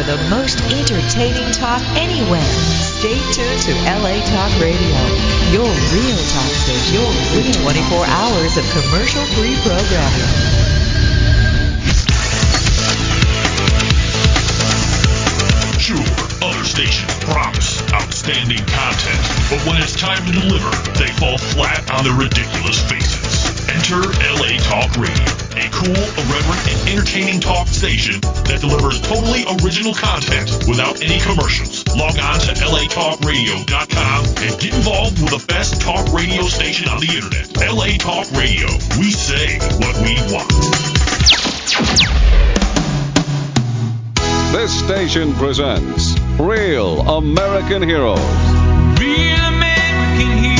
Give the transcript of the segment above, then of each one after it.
the most entertaining talk anywhere. Stay tuned to LA Talk Radio, your real talk station with 24 hours of commercial-free programming. Sure, other stations promise outstanding content, but when it's time to deliver, they fall flat on their ridiculous faces. Enter LA Talk Radio, a cool, irreverent, and entertaining talk station that delivers totally original content without any commercials. Log on to latalkradio.com and get involved with the best talk radio station on the internet. LA Talk Radio. We say what we want. This station presents Real American Heroes. Real American Heroes.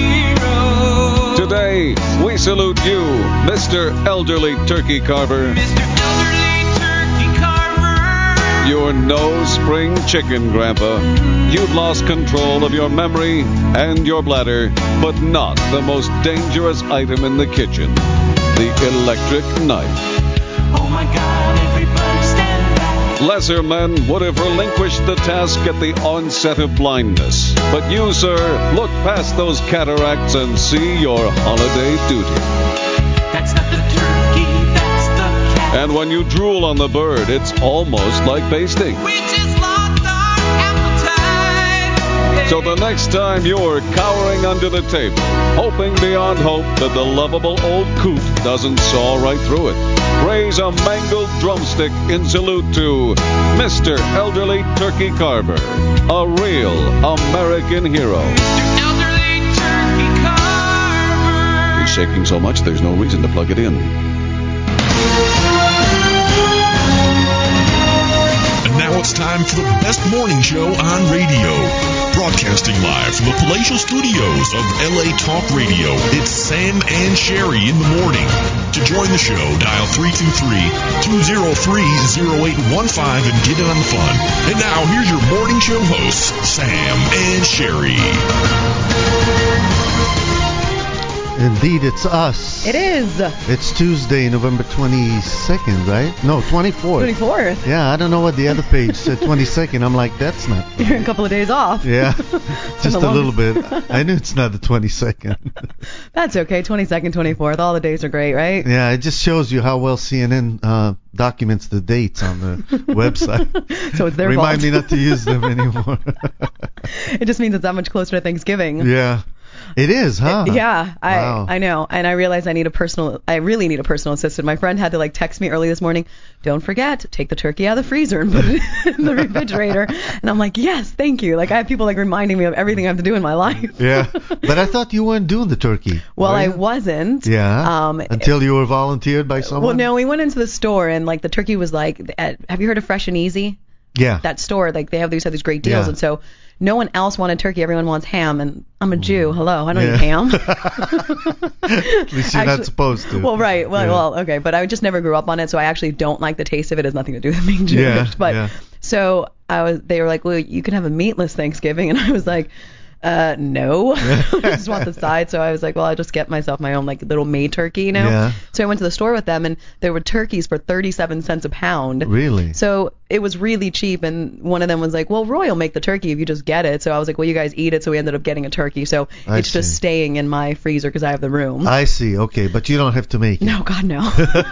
Today, we salute you, Mr. Elderly Turkey Carver. Mr. Elderly Turkey Carver. You're no spring chicken, Grandpa. You've lost control of your memory and your bladder, but not the most dangerous item in the kitchen, the electric knife. Oh my God, everybody stand back. Lesser men would have relinquished the task at the onset of blindness. But you, sir, look past those cataracts and see your holiday duty. That's not the turkey, that's the cat. And when you drool on the bird, it's almost like basting. We just lost our appetite. So the next time you're cowering under the table, hoping beyond hope that the lovable old coot doesn't saw right through it, raise a mangled drumstick in salute to Mr. Elderly Turkey Carver, a real American hero. Mr. Elderly Turkey Carver. He's shaking so much there's no reason to plug it in. And now it's time for the best morning show on radio. Broadcasting live from the palatial studios of LA Talk Radio, it's Sam and Sherry in the morning. To join the show, dial 323-203-0815 and get in on the fun. And now, here's your morning show hosts, Sam and Sherry. Indeed, it's us. It is. It's Tuesday, November 22nd, right? No, 24th. 24th. Yeah, I don't know what the other page said, 22nd. I'm like, that's not. You're a couple of days off. Yeah, just a little bit. I knew it's not the 22nd. That's okay. 22nd, 24th. All the days are great, right? Yeah, it just shows you how well CNN documents the dates on the website. So it's their Remind fault. me not to use them anymore. It just means it's that much closer to Thanksgiving. Yeah. It is, huh? Yeah, Wow. I know. And I realized I really need a personal assistant. My friend had to text me early this morning, don't forget, take the turkey out of the freezer and put it in the refrigerator. And I'm like, yes, thank you. I have people reminding me of everything I have to do in my life. Yeah. But I thought you weren't doing the turkey. Well, were I you? wasn't. Yeah. Until you were volunteered by someone? Well, no, we went into the store and the turkey was have you heard of Fresh and Easy? Yeah. That store, they have these great deals. Yeah. And so no one else wanted turkey. Everyone wants ham. And I'm a Jew. Hello. I don't eat ham. At least you're not supposed to. Well, right. Well, okay. But I just never grew up on it, so I actually don't like the taste of it. It has nothing to do with being Jewish. Yeah, But yeah. so they were like, well, you can have a meatless Thanksgiving. And I was like, no. I just want the side. So I was like, well, I'll just get myself my own little made turkey, Yeah. So I went to the store with them, and there were turkeys for 37 cents a pound. Really? So it was really cheap, and one of them was like, well, Roy will make the turkey if you just get it. So I was like, well, you guys eat it. So we ended up getting a turkey. So it's just staying in my freezer because I have the room. I see. Okay, but you don't have to make it. No, God, no.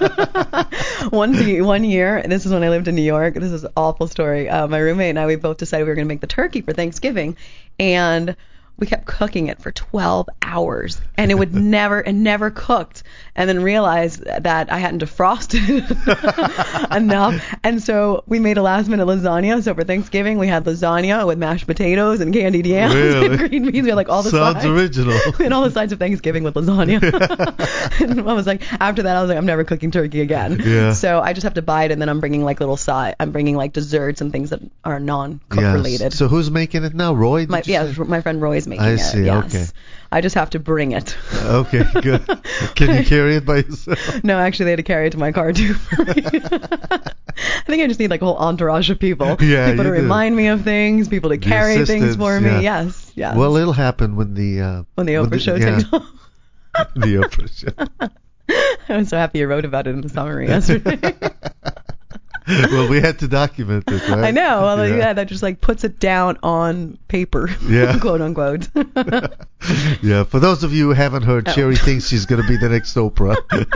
One year, this is when I lived in New York. This is an awful story. My roommate and I, we both decided we were going to make the turkey for Thanksgiving, and we kept cooking it for 12 hours, and it never cooked, and then realized that I hadn't defrosted enough, and so we made a last-minute lasagna. So for Thanksgiving, we had lasagna with mashed potatoes and candied yams and green beans. We had all the Sounds sides. original. We had all the sides of Thanksgiving with lasagna. And I was like, after that, I was like, I'm never cooking turkey again. Yeah. So I just have to buy it, and then I'm bringing I'm bringing desserts and things that are non-cook related. So who's making it now? Roy? My friend Roy's making I it. see. Yes. Okay. I just have to bring it. Okay, good. Can you carry it by yourself? No, actually, they had to carry it to my car too. I think I just need a whole entourage of people. Yeah, people to you do. remind me of things, people to carry things for me. Yeah. Yes. Well, it'll happen when the Oprah show takes off. The Oprah show. I was so happy you wrote about it in the summary yesterday. Well, we had to document it, right? I know. Well, yeah, that just like puts it down on paper, Yeah. quote unquote. Yeah, for those of you who haven't heard, Sherry thinks she's going to be the next Oprah.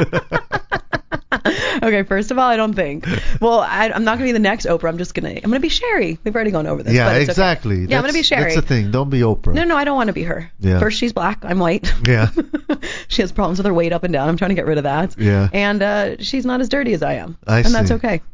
Okay, first of all, I don't think. Well, I'm not gonna be the next Oprah. I'm gonna be Sherry. We've already gone over this. Yeah, but it's exactly. Okay. Yeah, I'm gonna be Sherry. That's the thing. Don't be Oprah. No, I don't want to be her. Yeah. First, she's black. I'm white. Yeah. She has problems with her weight up and down. I'm trying to get rid of that. Yeah. And she's not as dirty as I am. I and that's see. okay.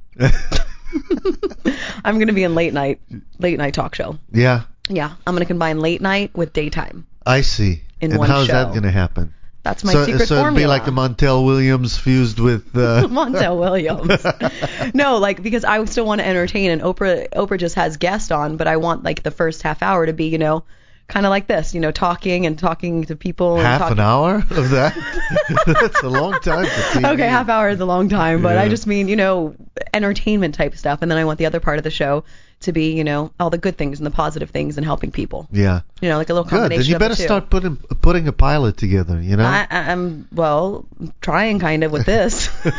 I'm gonna be in late night talk show. Yeah, Yeah, I'm gonna combine late night with daytime. I see. In and one how's show. that going to happen? That's my So secret it'd formula. be like a Montel Williams fused with... Montel Williams. No, like, because I still want to entertain, and Oprah just has guests on, but I want like the first half hour to be, kind of like this, talking to people. Half an hour of that? That's a long time for TV. Okay, half hour is a long time, but Yeah. I just mean, entertainment type stuff, and then I want the other part of the show to be, all the good things and the positive things and helping people. Yeah. Like a little Good. combination Then you of better the two. start putting a pilot together, I'm trying kind of with this. I'm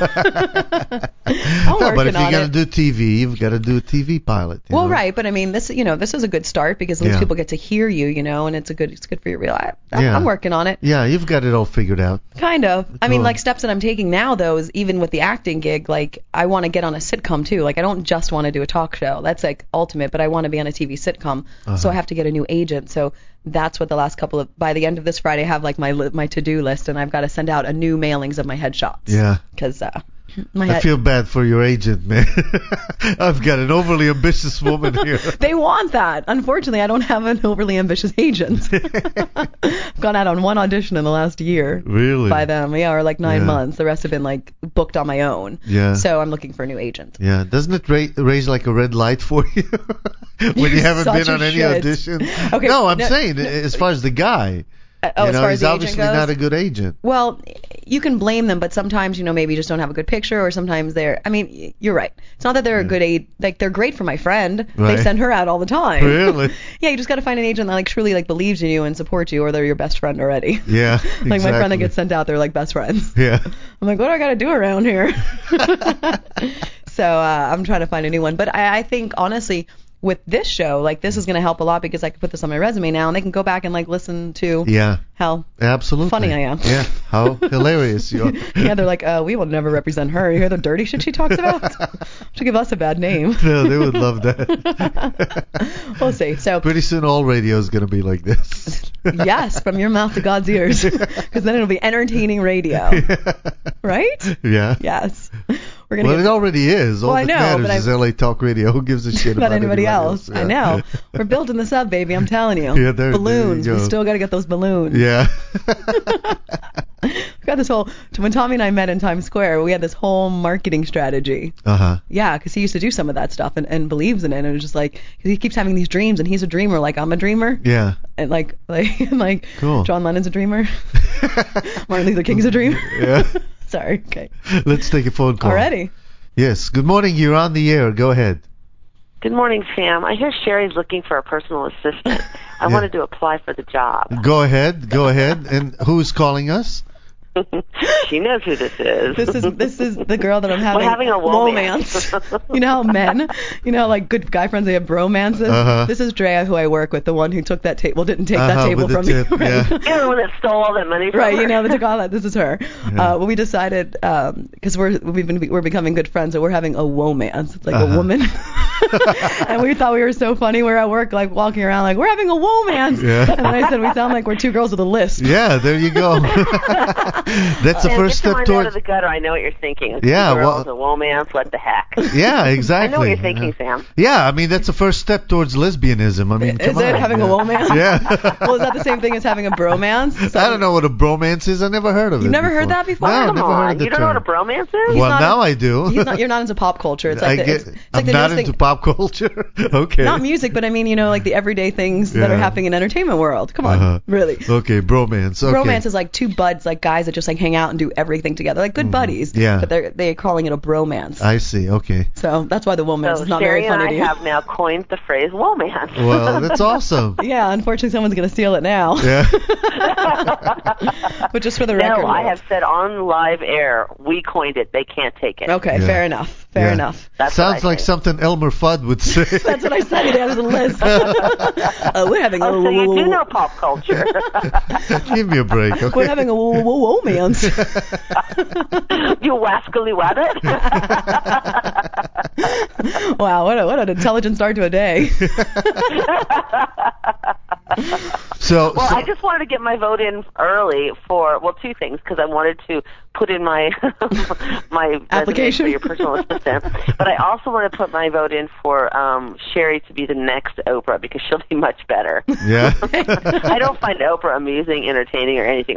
No, but if working you're on going it. to do TV, you've got to do a TV pilot. you Well, know? right, but I mean, this is a good start because at least Yeah. people get to hear you, and it's good for your real life. Yeah. I'm working on it, Yeah, you've got it all figured out. kind of. I mean, Cool. like steps that I'm taking now, though, is even with the acting gig, like I want to get on a sitcom too. Like I don't just want to do a talk show. That's like ultimate, but I want to be on a TV sitcom, so I have to get a new agent. So that's what the last by the end of this Friday, I have like my to-do list, and I've got to send out a new mailings of my headshots. Yeah. Because I feel bad for your agent, man. I've got an overly ambitious woman here. They want that. Unfortunately, I don't have an overly ambitious agent. I've gone out on one audition in the last year. Really? By them, yeah, or like 9 Yeah. months. The rest have been like booked on my own. Yeah. So I'm looking for a new agent. Yeah, doesn't it raise like a red light for you when you You're haven't such been on a any shit. auditions? Okay, no, I'm no- saying as far as the guy, As far he's as the agent obviously goes? not a good agent. Well, you can blame them, but sometimes, maybe just don't have a good picture, or sometimes you're right. It's not that they're a good aid, like they're great for my friend. Right. They send her out all the time. Really? Yeah, you just got to find an agent that like truly like believes in you and supports you, or they're your best friend already. Yeah, Like my friend that exactly. gets sent out, they're like best friends. Yeah. I'm like, what do I got to do around here? So I'm trying to find a new one. But I think, honestly, with this show, like, this is going to help a lot because I can put this on my resume now, and they can go back and, like, listen to Yeah, how absolutely. funny I am. Yeah, how hilarious you are. Yeah, they're like, we will never represent her. You hear the dirty shit she talks about? She'll give us a bad name. No, they would love that. We'll see. So, Pretty soon all radio is going to be like this. yes, from your mouth to God's ears. Because then it'll be entertaining radio. Right? Yeah. Yes. We're going to Well, get it already is. All Well, I that know, matters but is LA Talk Radio. Who gives a shit about about anybody else. Yeah. I know. We're building this up, baby. I'm telling you. Yeah, there you balloons. We go. still got to get those balloons. Yeah. We got this whole. When Tommy and I met in Times Square, we had this whole marketing strategy. Uh-huh. Yeah, because he used to do some of that stuff and believes in it. And it was just like, cause he keeps having these dreams, and he's a dreamer, like I'm a dreamer. Yeah. And like Cool. John Lennon's a dreamer. Martin Luther King's a dreamer. Yeah. Sorry. Okay. Let's take a phone call. Already. Yes. Good morning. You're on the air. Go ahead. Good morning, Sam. I hear Sherry's looking for a personal assistant. I Yeah. wanted to apply for the job. Go ahead. Go ahead. And who's calling us? She knows who this is. This is the girl that I'm having. We're having a romance. You know how men, like good guy friends, they have bromances. Uh-huh. This is Drea, who I work with, the one who took that table, didn't take that table with the from tip, me. Right. yeah. You're the one that stole all that money from Right, her. they took all that. This is her. Well, we decided because we're becoming good friends, so we're having a womance. It's like a woman, and we thought we were so funny. We're at work, like walking around, like we're having a womance. Yeah. And then I said we sound like we're two girls with a list. Yeah, there you go. That's the Sam, first get your step mind out of towards. the gutter. I know what you're thinking. Yeah, Girls, well- a romance, what the heck? Yeah, exactly. I know what you're thinking, Sam. Yeah, I mean that's the first step towards lesbianism. I mean, Is come it on. having a womance? Yeah. Well, is that the same thing as having a bromance? I don't know what a bromance is. I never heard of it. You've never heard that before? No, I've Come never on. heard the You don't term. know what a bromance is? Well, not now a- I do. You're not into pop culture. It's like it's like I'm the not newest into thing. pop culture. Okay. Not music, but I mean, like the everyday things that Yeah. are happening in the entertainment world. Come on, Uh-huh. really. Okay, bromance. Okay. Romance is like two buds, like guys that just like hang out and do everything together, like good buddies. Yeah. But they're calling it a bromance. I see. Okay. So that's why the womance So is not Sherry very funny and to I you. have now coined the phrase romance. Well, that's awesome. Yeah, unfortunately, someone's gonna steal it now. Yeah. But just for the No, record. I have said on live air, we coined it. They can't take it. Okay, Yeah. fair enough. Fair Yeah. enough. That's Sounds what I like think. something Elmer Fudd would say. That's what I said. He has a list. We're having a Oh, so you do know pop culture. Give me a break, okay? We're having a romance. You wascally wabbit. Wow, what an intelligent start to a day. So, Well, I just wanted to get my vote in early for, well, two things, because I wanted to put in my my Application? resume for your personal assistant, but I also want to put my vote in for Sherry to be the next Oprah, because she'll be much better. yeah. I don't find Oprah amusing, entertaining, or anything.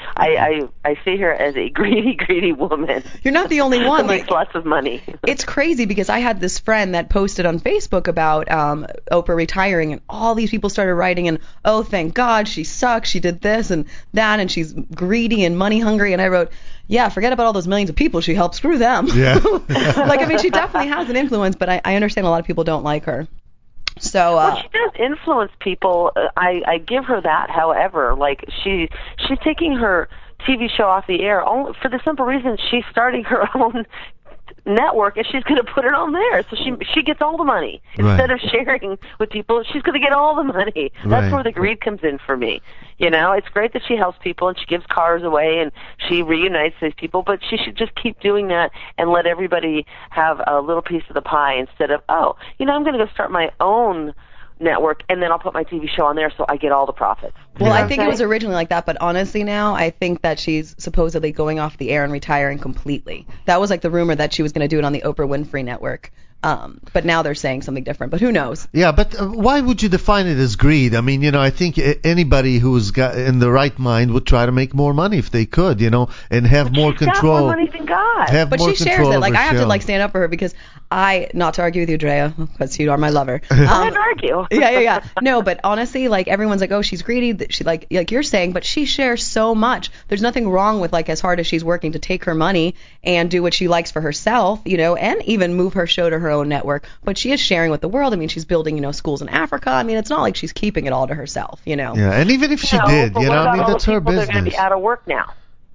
I see her as a greedy woman You're not the only who one. makes lots of money. It's crazy because I had this friend that posted on Facebook about Oprah retiring, and all these people started writing, and oh, thank God, she sucks, she did this and that, and she's greedy and money hungry. And I wrote, yeah, forget about all those millions of people she helped, screw them. Yeah. Like, I mean, she definitely has an influence, but I understand a lot of people don't like her. So Well, she does influence people. I give her that. However, like she's taking her TV show off the air only for the simple reason she's starting her own network, and she's going to put it on there, so she gets all the money instead of sharing with people. She's going to get all the money. That's Right. where the greed comes in for me. You know, it's great that she helps people and she gives cars away and she reunites these people, but she should just keep doing that and let everybody have a little piece of the pie instead of, oh, you know, I'm going to go start my own network and then I'll put my TV show on there so I get all the profits. Well, Yeah. I think it was originally like that, but honestly now, I think that she's supposedly going off the air and retiring completely. That was like the rumor that she was going to do it on the Oprah Winfrey Network. But now they're saying something different, but who knows? Yeah, but why would you define it as greed? I mean, you know, I think anybody who's got in the right mind would try to make more money if they could, you know, and have more She's got control. more money than God. Have But more she shares control it. Like, over I have to show. like stand up for her because not to argue with you, Drea, because you are my lover. I didn't argue. Yeah. No, but honestly, like, everyone's like, oh, she's greedy. That she like you're saying, but she shares so much. There's nothing wrong with, like, as hard as she's working to take her money and do what she likes for herself, you know, and even move her show to her own network. But she is sharing with the world. I mean, she's building, you know, schools in Africa. I mean, it's not like she's keeping it all to herself, you know. Yeah, and even if she No, did, but you what know, I about mean, all that's the her people that are going to business. be out of work now?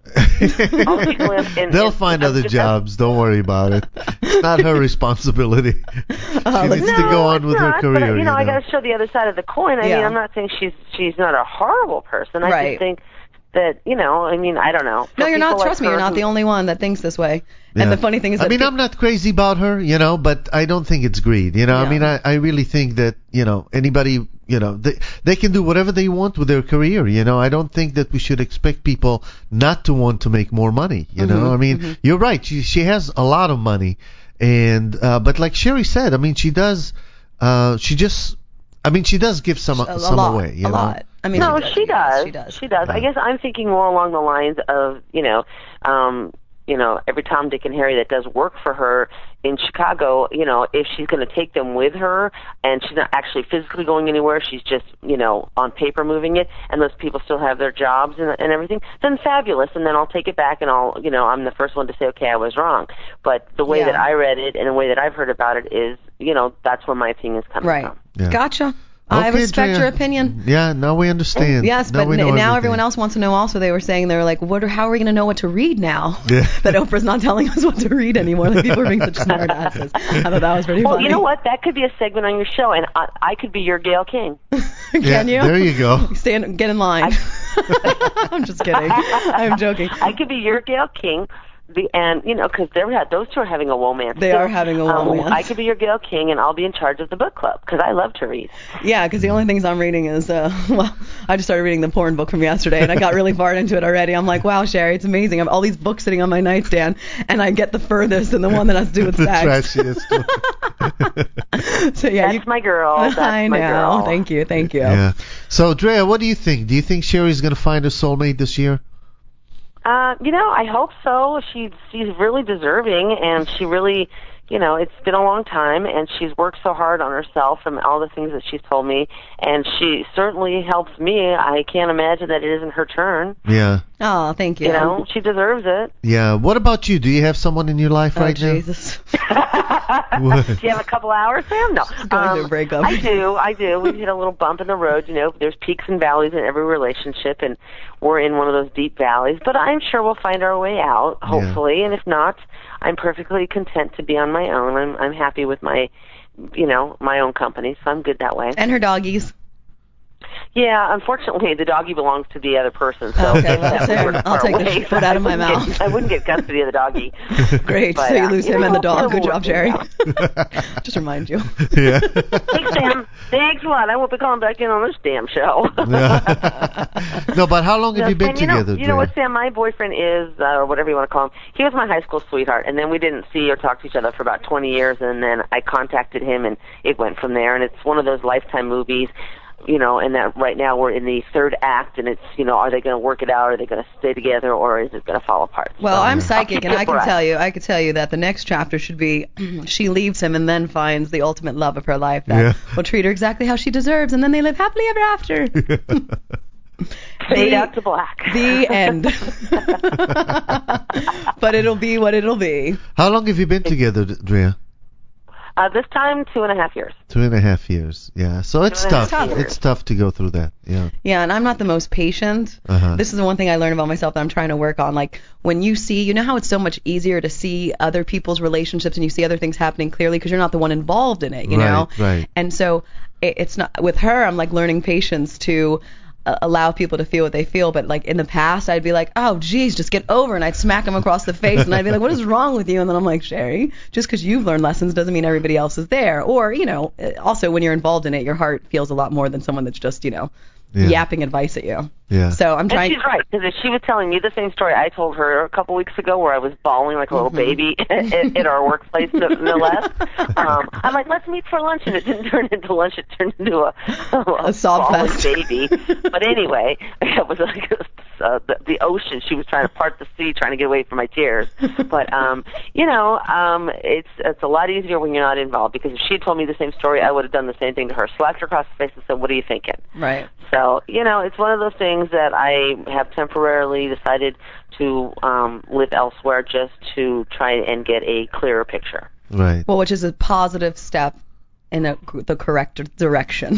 All the people in They'll find other jobs. Don't worry about it. It's not her responsibility. She needs to go on with her But, career. you know, I got to show the other side of the coin. I mean, Yeah. I'm not saying she's not a horrible person. I Right. just think that, you know, I mean, I don't know. No, For you're not. people like Trust me, you're her not who- the only one that thinks this way. Yeah. And the funny thing is that I mean, I'm not crazy about her, you know, but I don't think it's greed. You know, Yeah. I mean, I really think that, you know, anybody, you know, they can do whatever they want with their career. You know, I don't think that we should expect people not to want to make more money. You know, I mean, you're right. She has a lot of money, and but like Sherry said, I mean, she does. She does give some a some lot, away. You a know? lot. I mean, No, she does. She does. She does. I guess I'm thinking more along the lines of, you know, every Tom, Dick, and Harry that does work for her in Chicago, you know, if she's going to take them with her and she's not actually physically going anywhere, she's just, you know, on paper moving it, and those people still have their jobs and everything, then fabulous. And then I'll take it back and you know, I'm the first one to say, okay, I was wrong. But the way Yeah. that I read it and the way that I've heard about it is, you know, that's where my opinion is coming Right. from. Yeah. Gotcha. I Okay, respect Drea. your opinion. Yeah, now we understand. Yes, now but we know now everything. everyone else wants to know also. They were saying, they were like, how are we going to know what to read now? Yeah. That Oprah's not telling us what to read anymore. Like, people are being such smart asses. I thought that was pretty Well, funny. you know what? That could be a segment on your show, and I could be your Gayle King. Can Yeah, you? there you go. Get in line. I'm just kidding. I'm joking. I could be your Gayle King, and you know, because those two are having a romance. They are having a romance. I could be your Gayle King, and I'll be in charge of the book club because I love to read. Yeah, because the only things I'm reading is, well, I just started reading the porn book from yesterday, and I got really far into it already. I'm like, wow, Sherry, it's amazing. I have all these books sitting on my nightstand, and I get the furthest, and the one that has to do with The sex. trashiest. So yeah, That's my girl. That's I my know. girl. Thank you. Yeah. So, Drea, what do you think? Do you think Sherry's going to find her soulmate this year? You know, I hope so. She's really deserving, and she really, you know, it's been a long time, and she's worked so hard on herself and all the things that she's told me, and she certainly helps me. I can't imagine that it isn't her turn. Yeah. Oh, thank you. You know, she deserves it. Yeah. What about you? Do you have someone in your life Oh, right Jesus. What? Do you have a couple hours, Sam? No. going through a breakup. I do. We've hit a little bump in the road. You know, there's peaks and valleys in every relationship, and we're in one of those deep valleys. But I'm sure we'll find our way out, hopefully. And if not, I'm perfectly content to be on my own. I'm happy with my own company, so I'm good that way. And her doggies. Yeah, unfortunately, the doggy belongs to the other person, so okay, well, I'll take the foot out of my mouth. I wouldn't get custody of the doggy. Great, but, so you lose him and the dog. Good job, Jerry. Out. Just remind you. Yeah. Thanks, Sam. Thanks a lot. I won't be calling back in on this damn show. No, but how long have you been together, You know what, Sam? My boyfriend is, or whatever you want to call him, he was my high school sweetheart, and then we didn't see or talk to each other for about 20 years, and then I contacted him, and it went from there, and it's one of those Lifetime movies. And that right now we're in the third act, and it's, are they going to work it out? Are they going to stay together, or is it going to fall apart? Well, I'm psychic, and I can tell you that the next chapter should be she leaves him and then finds the ultimate love of her life that will treat her exactly how she deserves, and then they live happily ever after. Fade out to black. The end. But it'll be what it'll be. How long have you been together, Drea? This time, 2.5 years. 2.5 years, yeah. So it's tough. It's tough to go through that, yeah. Yeah, and I'm not the most patient. This is the one thing I learned about myself that I'm trying to work on. Like, when you see, how it's so much easier to see other people's relationships and you see other things happening clearly because you're not the one involved in it, you know? Right. And so it's not, with her, I'm like learning patience to allow people to feel what they feel, but like in the past I'd be like, oh geez, just get over, and I'd smack them across the face, and I'd be like, what is wrong with you? And then I'm like, Sherry, just because you've learned lessons doesn't mean everybody else is there. Or also when you're involved in it, your heart feels a lot more than someone that's just yapping advice at you. Yeah. So I'm trying. And she's right, because if she was telling me the same story I told her a couple weeks ago, where I was bawling like a little baby at our workplace, no less. I'm like, let's meet for lunch, and it didn't turn into lunch; it turned into a sob fest baby. But anyway, it was like the ocean. She was trying to part the sea, trying to get away from my tears. But it's a lot easier when you're not involved, because if she had told me the same story, I would have done the same thing to her, slapped her across the face, and said, "What are you thinking?" Right. So it's one of those things that I have temporarily decided to live elsewhere just to try and get a clearer picture. Right. Well, which is a positive step in the correct direction.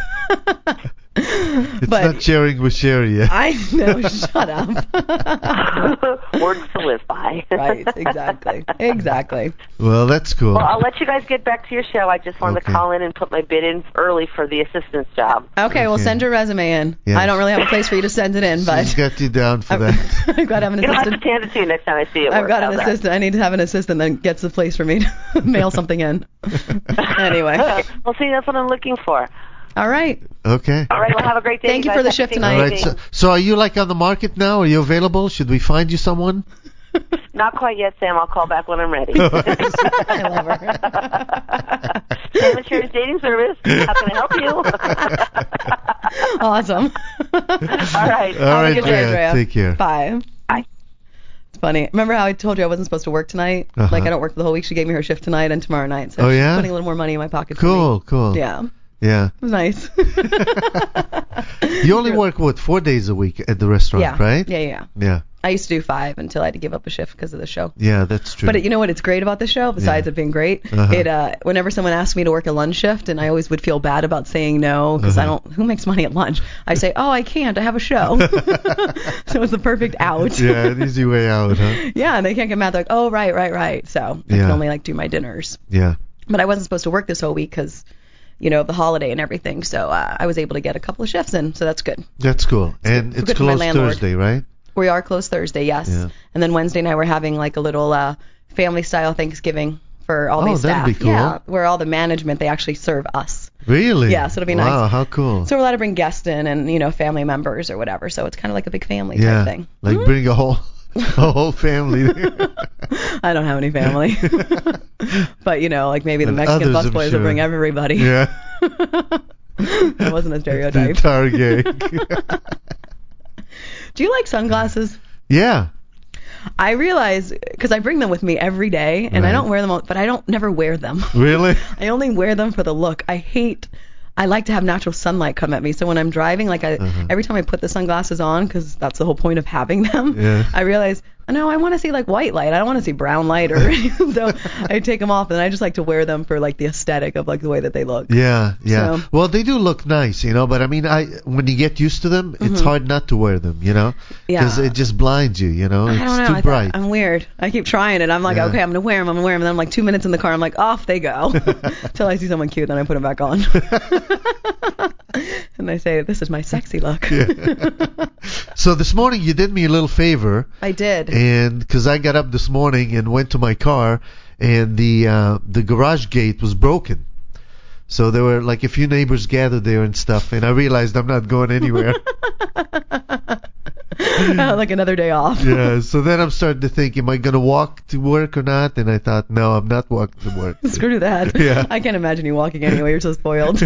It's not sharing with Sherry yet. I know, shut up. Words to live by. Right, exactly. Well, that's cool. Well, I'll let you guys get back to your show. I just wanted to call in and put my bid in early for the assistance job. Okay, well, send your resume in. Yes. I don't really have a place for you to send it in, but she's got you down for that. I've got to have an assistant. You'll have to hand it to you next time I see it. I've got an assistant. I need to have an assistant that gets the place for me to mail something in. Anyway. Well, see, that's what I'm looking for. All right. Okay. All right, well, have a great day. Thank you for the shift tonight. All right, so are you on the market now? Are you available? Should we find you someone? Not quite yet, Sam. I'll call back when I'm ready. I love her. Sam and Sherry's dating service. How can I help you? Awesome. All right. All right, Andrea. Take care. Bye. Bye. It's funny. Remember how I told you I wasn't supposed to work tonight? Like, I don't work for the whole week. She gave me her shift tonight and tomorrow night. So she's putting a little more money in my pocket for me. Cool. Yeah. Yeah. It was nice. You only work, 4 days a week at the restaurant, right? Yeah. I used to do 5 until I had to give up a shift because of the show. Yeah, that's true. But you know what? It's great about the show, besides it being great. It whenever someone asks me to work a lunch shift, and I always would feel bad about saying no, because who makes money at lunch? I say, oh, I can't. I have a show. So it's the perfect out. Yeah, an easy way out, huh? Yeah, and they can't get mad. They're like, oh, right. So I can only do my dinners. Yeah. But I wasn't supposed to work this whole week because the holiday and everything. So I was able to get a couple of shifts in, so that's good. That's cool. And it's closed Thursday, right? We are closed Thursday, yes. Yeah. And then Wednesday night we're having like a little family-style Thanksgiving for all these staff. That'd be cool. Yeah, where all the management, they actually serve us. Really? Yeah, so it'll be nice. Wow, how cool. So we're allowed to bring guests in and, family members or whatever. So it's kind of like a big family type thing. Like bring a whole family. I don't have any family. But, like maybe the Mexican busboys will bring everybody. Yeah. That wasn't a stereotype. The entire gang. Do you like sunglasses? Yeah. I realize, because I bring them with me every day, and I don't wear them, but I don't never wear them. Really? I only wear them for the look. I like to have natural sunlight come at me. So when I'm driving, every time I put the sunglasses on, because that's the whole point of having them, I realize No, I want to see like white light. I don't want to see brown light or so I take them off, and I just like to wear them for like the aesthetic of like the way that they look. Yeah. So- Well, they do look nice, but I mean, when you get used to them, it's hard not to wear them, because it just blinds you, I don't it's know. too bright. I'm weird. I keep trying it. I'm like, Yeah. okay, I'm gonna wear them. And then I'm like 2 minutes in the car. I'm like, off they go. Till I see someone cute, then I put them back on. And I say, this is my sexy look. So this morning you did me a little favor, I did. and because I got up this morning and went to my car, and the garage gate was broken. So there were like a few neighbors gathered there and stuff, and I realized I'm not going anywhere. Like another day off. Yeah, so then I'm starting to think, am I going to walk to work or not? And I thought, no, I'm not walking to work. Screw that. Yeah. I can't imagine you walking anyway. You're so spoiled.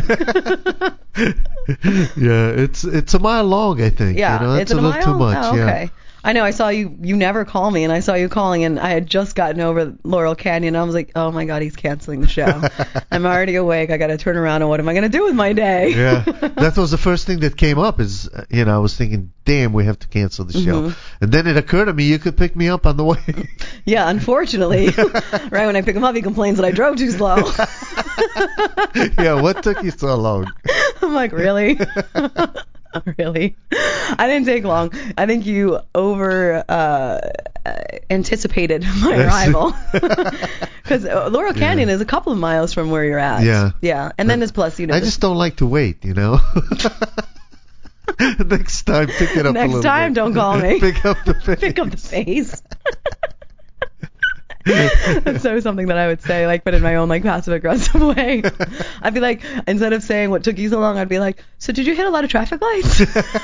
Yeah, it's a mile long, I think. Yeah, That's it's a a little mile? too much. Oh, okay. Yeah. I know. I saw you. You never call me, and I saw you calling, and I had just gotten over Laurel Canyon. I was like, oh my God, he's canceling the show. I'm already awake. I got to turn around, and what am I going to do with my day? Yeah, that was the first thing that came up. Is I was thinking, damn, we have to cancel the show. And then it occurred to me, you could pick me up on the way. Yeah, unfortunately, right when I pick him up, he complains that I drove too slow. Yeah, what took you so long? I'm like, really? Really? I didn't take long. I think you over anticipated my arrival. Because Laurel Canyon is a couple of miles from where you're at. Yeah. Yeah. And then it's plus, I just don't like to wait, Next time, pick it up a Next little time, bit. don't call me. Pick up the pace. Pick up the pace. That's so something that I would say, like, but in my own, like, passive-aggressive way. I'd be like, instead of saying what took you so long, I'd be like, so did you hit a lot of traffic lights?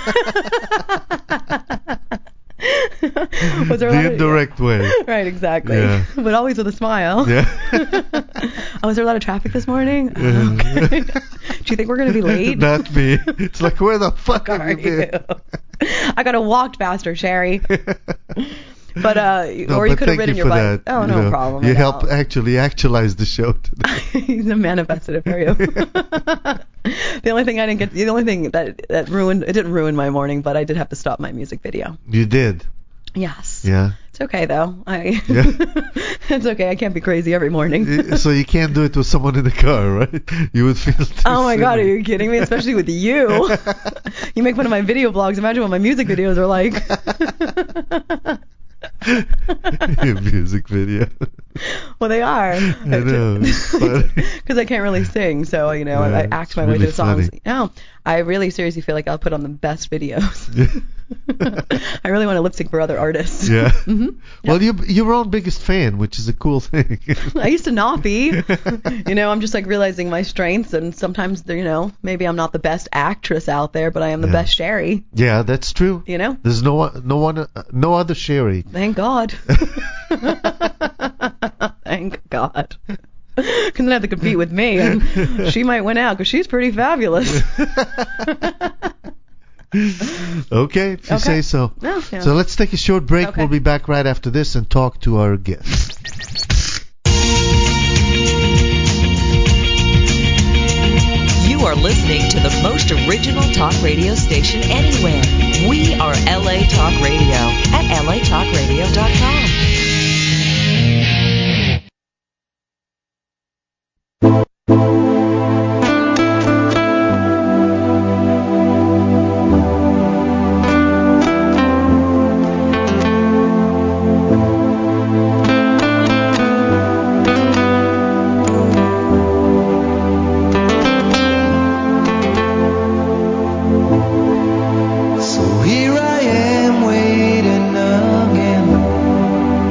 Was there a lot The indirect way. Right, exactly. Yeah. But always with a smile. Yeah. Was there a lot of traffic this morning? Oh, okay. Do you think we're going to be late? Not me. It's like, where the fuck have you been? I got to walk faster, Sherry. But No, or you but could have thank ridden you your for bike. that. Oh, no problem. You at helped all. actually actualize the show today. He's manifested it for you. The only thing I didn't get, the only thing that ruined, it didn't ruin my morning, but I did have to stop my music video. You did. Yes. Yeah. It's okay though. Yeah. It's okay. I can't be crazy every morning. So you can't do it with someone in the car, right? You would feel too Oh my God, are silly. you kidding me? Especially with you. You make fun of my video blogs. Imagine what my music videos are like. Music video. Well, they are. I know. It's funny. Because I can't really sing, so I Yeah, act it's my way really to the songs. funny. No, I really seriously feel like I'll put on the best videos. I really want to lip sync for other artists. Yeah. Mm-hmm. Well, you're your own biggest fan, which is a cool thing. I used to not be. I'm just like realizing my strengths, and sometimes maybe I'm not the best actress out there, but I am the Yeah. best Sherry. Yeah, that's true. There's no other Sherry. Thank God. Thank God. Because then I have to compete with me, and she might win out because she's pretty fabulous. Okay, if you say so. No, yeah. So let's take a short break. Okay. We'll be back right after this and talk to our guest. You are listening to the most original talk radio station anywhere. We are LA Talk Radio at latalkradio.com. So here I am waiting again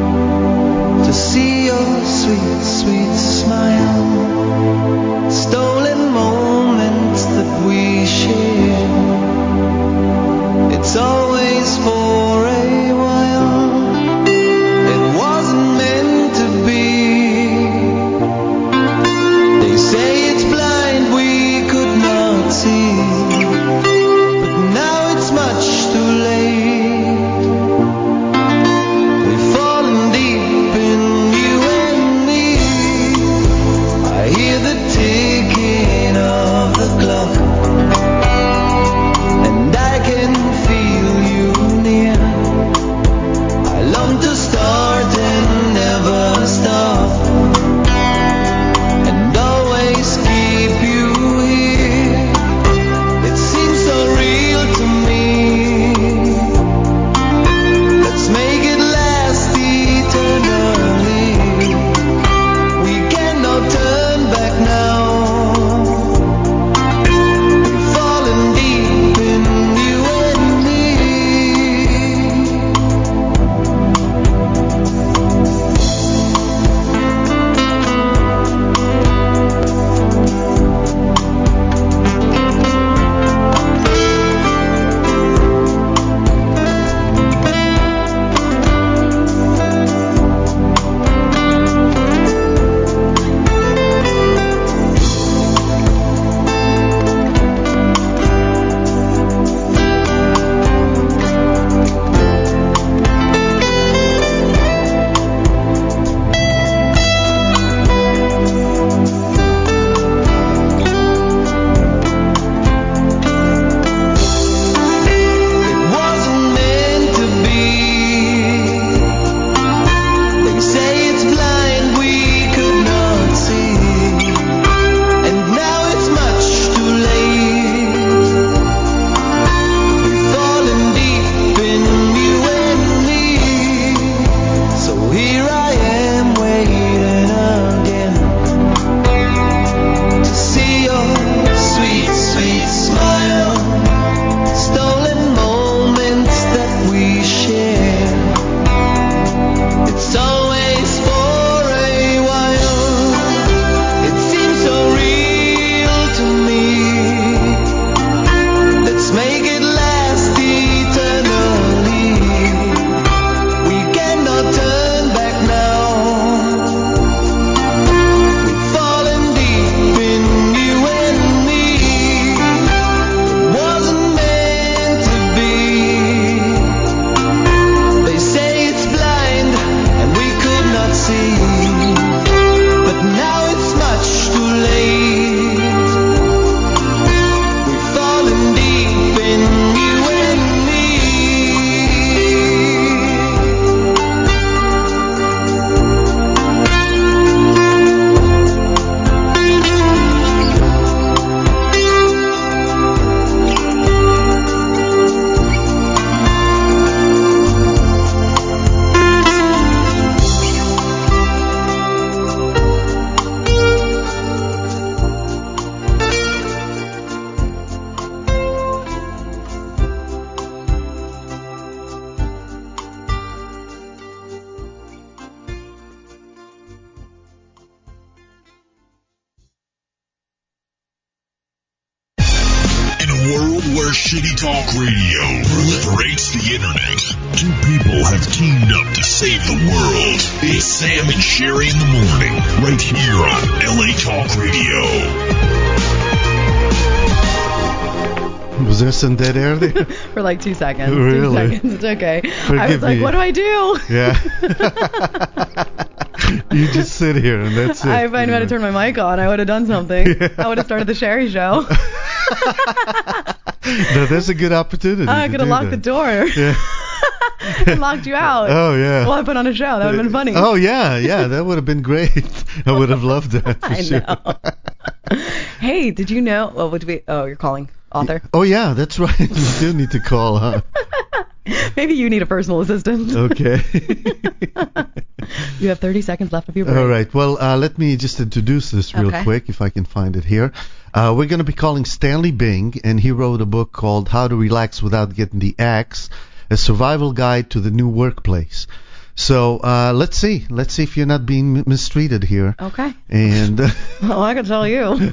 Shitty Talk Radio proliferates the internet. Two people have teamed up to save the world. It's Sam and Sherry in the morning, right here on LA Talk Radio. Was there some dead air there? For like 2 seconds. Really? 2 seconds. It's okay. Forgive I was like, me. what do I do? Yeah. You just sit here and that's it. If I knew how to turn my mic on, I would have done something. I would have started the Sherry Show. No, that's a good opportunity. I to could have do locked that. the door Yeah. and locked you out. Oh, yeah. Well, I put on a show. That would have been funny. Oh, yeah, that would have been great. I would have loved that for I sure. know. Hey, did you know? Oh, you're calling author. Oh, yeah, that's right. You do need to call, huh? Maybe you need a personal assistant. Okay. You have 30 seconds left of your break. All right. Well, let me just introduce this real Okay. quick, if I can find it here. We're going to be calling Stanley Bing, and he wrote a book called How to Relax Without Getting the Axe, a survival guide to the new workplace. So let's see. Let's see if you're not being mistreated here. Okay. And Well, I can tell you.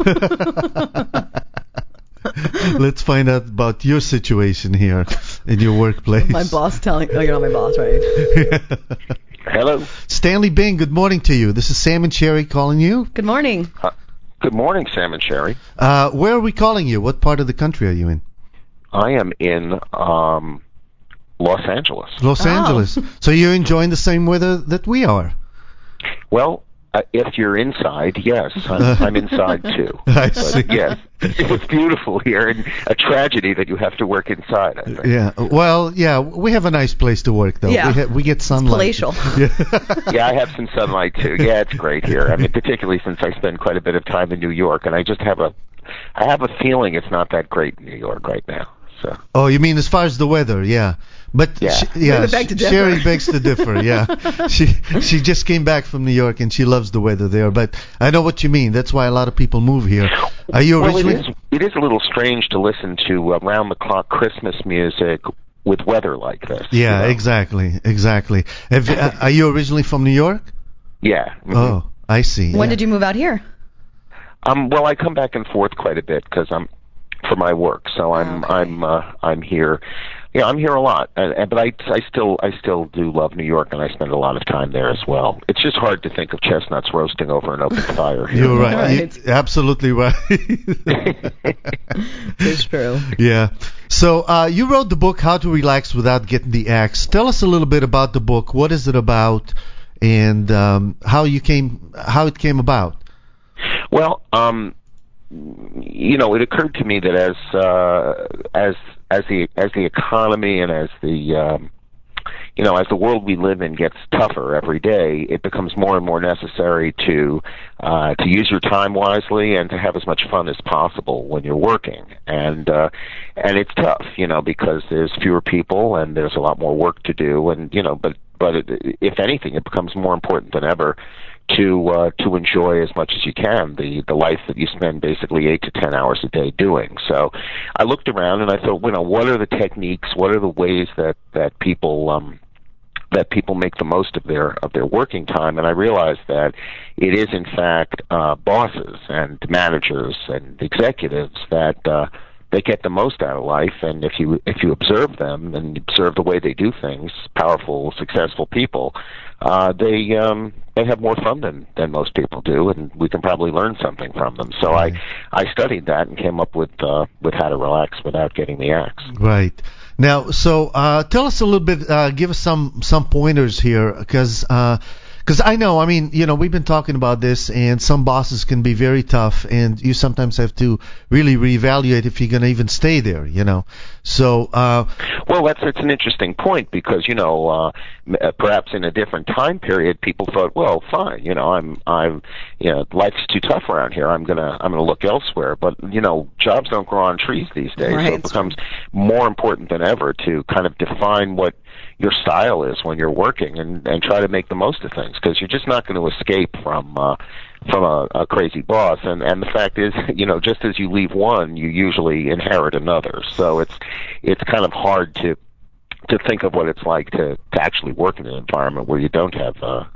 let's find out about your situation here in your workplace. My boss telling. Oh, you're not my boss, right? Hello. Stanley Bing, good morning to you. This is Sam and Sherry calling you. Good morning. Good morning, Sam and Sherry. Where are we calling you? What part of the country are you in? I am in Los Angeles. Los Oh. Angeles. So you're enjoying the same weather that we are. Well, if you're inside, yes, I'm inside too. I But see. yes, it's beautiful here, and a tragedy that you have to work inside, I think. Yeah. Well, yeah, we have a nice place to work, though. Yeah. We get sunlight. Palatial. Yeah. Yeah, I have some sunlight too. Yeah, it's great here. I mean, particularly since I spend quite a bit of time in New York, and I have a feeling it's not that great in New York right now. So. Oh, you mean as far as the weather? Yeah. But Yeah. We would beg to differ. Sherry begs to differ. Yeah. She just came back from New York and she loves the weather there. But I know what you mean. That's why a lot of people move here. Are you Well, originally? it is a little strange to listen to around-the-clock Christmas music with weather like this. Yeah, you know? exactly. Are you originally from New York? Yeah. Mhm. Oh, I see. When yeah. did you move out here? Well, I come back and forth quite a bit because I'm for my work, so I'm here. Yeah, I'm here a lot, but I still do love New York, and I spend a lot of time there as well. It's just hard to think of chestnuts roasting over an open fire here. You're right. Right. You're absolutely right. It's true. Yeah. So you wrote the book How to Relax Without Getting the Axe. Tell us a little bit about the book. What is it about, and how it came about? Well, it occurred to me that as the economy and as the world we live in gets tougher every day, it becomes more and more necessary to use your time wisely and to have as much fun as possible when you're working. And it's tough, because there's fewer people and there's a lot more work to do. And if anything, it becomes more important than ever to enjoy as much as you can the life that you spend basically 8 to 10 hours a day doing. So I looked around and I thought, what are the techniques? What are the ways that people make the most of their working time? And I realized that it is in fact bosses and managers and executives that they get the most out of life. And if you observe them and observe the way they do things, powerful, successful people, they have more fun than most people do, and we can probably learn something from them. So I studied that and came up with how to relax without getting the axe. Right. Now, so tell us a little bit, give us some pointers here, because I know, we've been talking about this, and some bosses can be very tough, and you sometimes have to really reevaluate if you're going to even stay there, So, well, it's an interesting point because perhaps in a different time period, people thought, well, fine, life's too tough around here. I'm gonna look elsewhere. But jobs don't grow on trees these days, Right. so it becomes more important than ever to kind of define what your style is when you're working and try to make the most of things, because you're just not going to escape from a crazy boss. And the fact is, just as you leave one, you usually inherit another. So it's kind of hard to think of what it's like to actually work in an environment where you don't have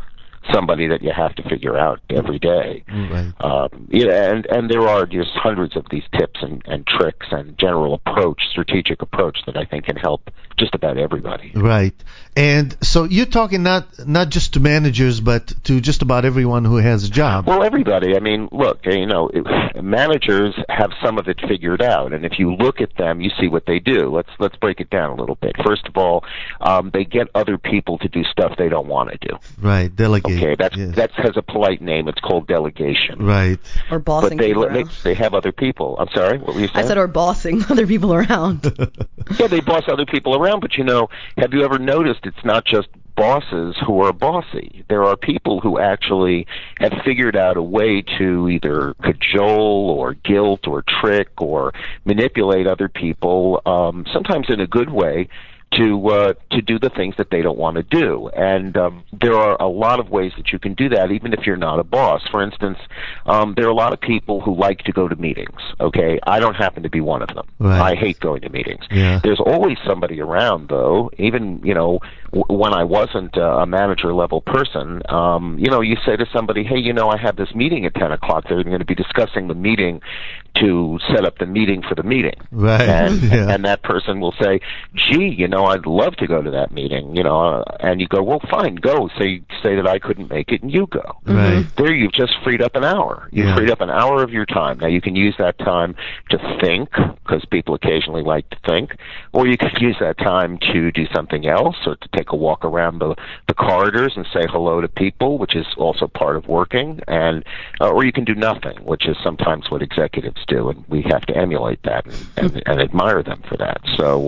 somebody that you have to figure out every day. Right. And there are just hundreds of these tips and tricks and general strategic approach that I think can help just about everybody. Right. And so you're talking not just to managers, but to just about everyone who has a job. Well, everybody. I mean, look, managers have some of it figured out, and if you look at them, you see what they do. Let's break it down a little bit. First of all, they get other people to do stuff they don't want to do. Right. Delegate. Okay, that has a polite name. It's called delegation. Right. Or bossing but people around. they have other people. I'm sorry, what were you saying? I said, or bossing other people around. Yeah, they boss other people around, but have you ever noticed it's not just bosses who are bossy? There are people who actually have figured out a way to either cajole or guilt or trick or manipulate other people, sometimes in a good way, to do the things that they don't want to do. And there are a lot of ways that you can do that, even if you're not a boss. For instance, there are a lot of people who like to go to meetings. Okay, I don't happen to be one of them. Right. I hate going to meetings. Yeah. There's always somebody around, though. Even when I wasn't a manager level person, you say to somebody, hey, I have this meeting at 10 o'clock. They're going to be discussing the meeting to set up the meeting for the meeting. Right. And that person will say, gee, I'd love to go to that meeting, and you go, well, fine, go. Say that I couldn't make it, and you go. Right. There you've just freed up an hour. You've freed up an hour of your time. Now you can use that time to think, because people occasionally like to think, or you could use that time to do something else, or to take a walk around the corridors and say hello to people, which is also part of working, and or you can do nothing, which is sometimes what executives do, and we have to emulate that and admire them for that.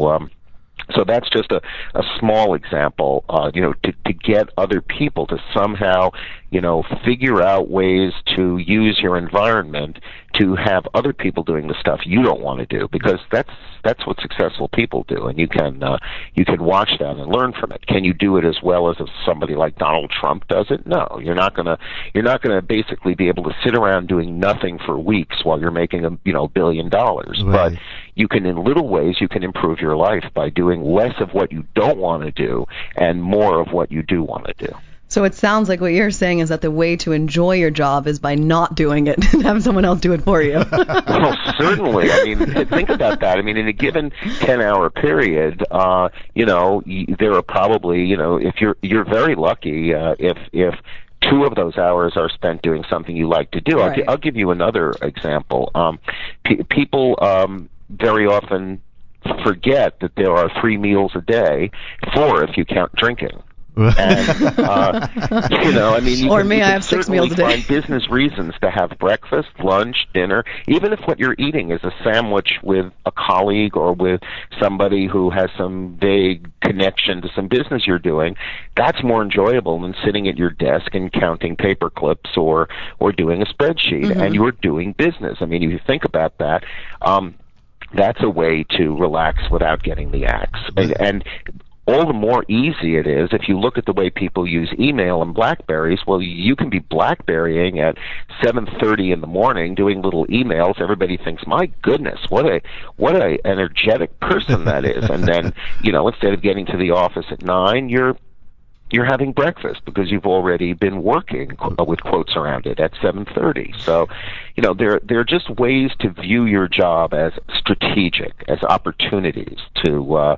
So that's just a small example, to get other people to somehow, figure out ways to use your environment to have other people doing the stuff you don't want to do, because that's what successful people do, and you can watch that and learn from it. Can you do it as well as if somebody like Donald Trump does it? No, you're not gonna basically be able to sit around doing nothing for weeks while you're making $1 billion. Right. But you can, in little ways, you can improve your life by doing less of what you don't want to do and more of what you do want to do. So it sounds like what you're saying is that the way to enjoy your job is by not doing it and have someone else do it for you. Well, certainly. I mean, think about that. I mean, in a given 10-hour period, there are probably, if you're very lucky, if 2 of those hours are spent doing something you like to do. Right. I'll give you another example. People very often forget that there are 3 meals a day, 4 if you count drinking. And, I have 6 meals a day. Find business reasons to have breakfast, lunch, dinner, even if what you're eating is a sandwich with a colleague or with somebody who has some vague connection to some business you're doing. That's more enjoyable than sitting at your desk and counting paper clips or doing a spreadsheet. Mm-hmm. And you're doing business. I mean, if you think about that, that's a way to relax without getting the axe. And all the more easy it is if you look at the way people use email and BlackBerries. Well, you can be BlackBerrying at 7:30 in the morning doing little emails. Everybody thinks, my goodness, what a energetic person that is. And then, instead of getting to the office at 9, you're having breakfast because you've already been working with quotes around it at 7:30. So, there are just ways to view your job as strategic, as opportunities to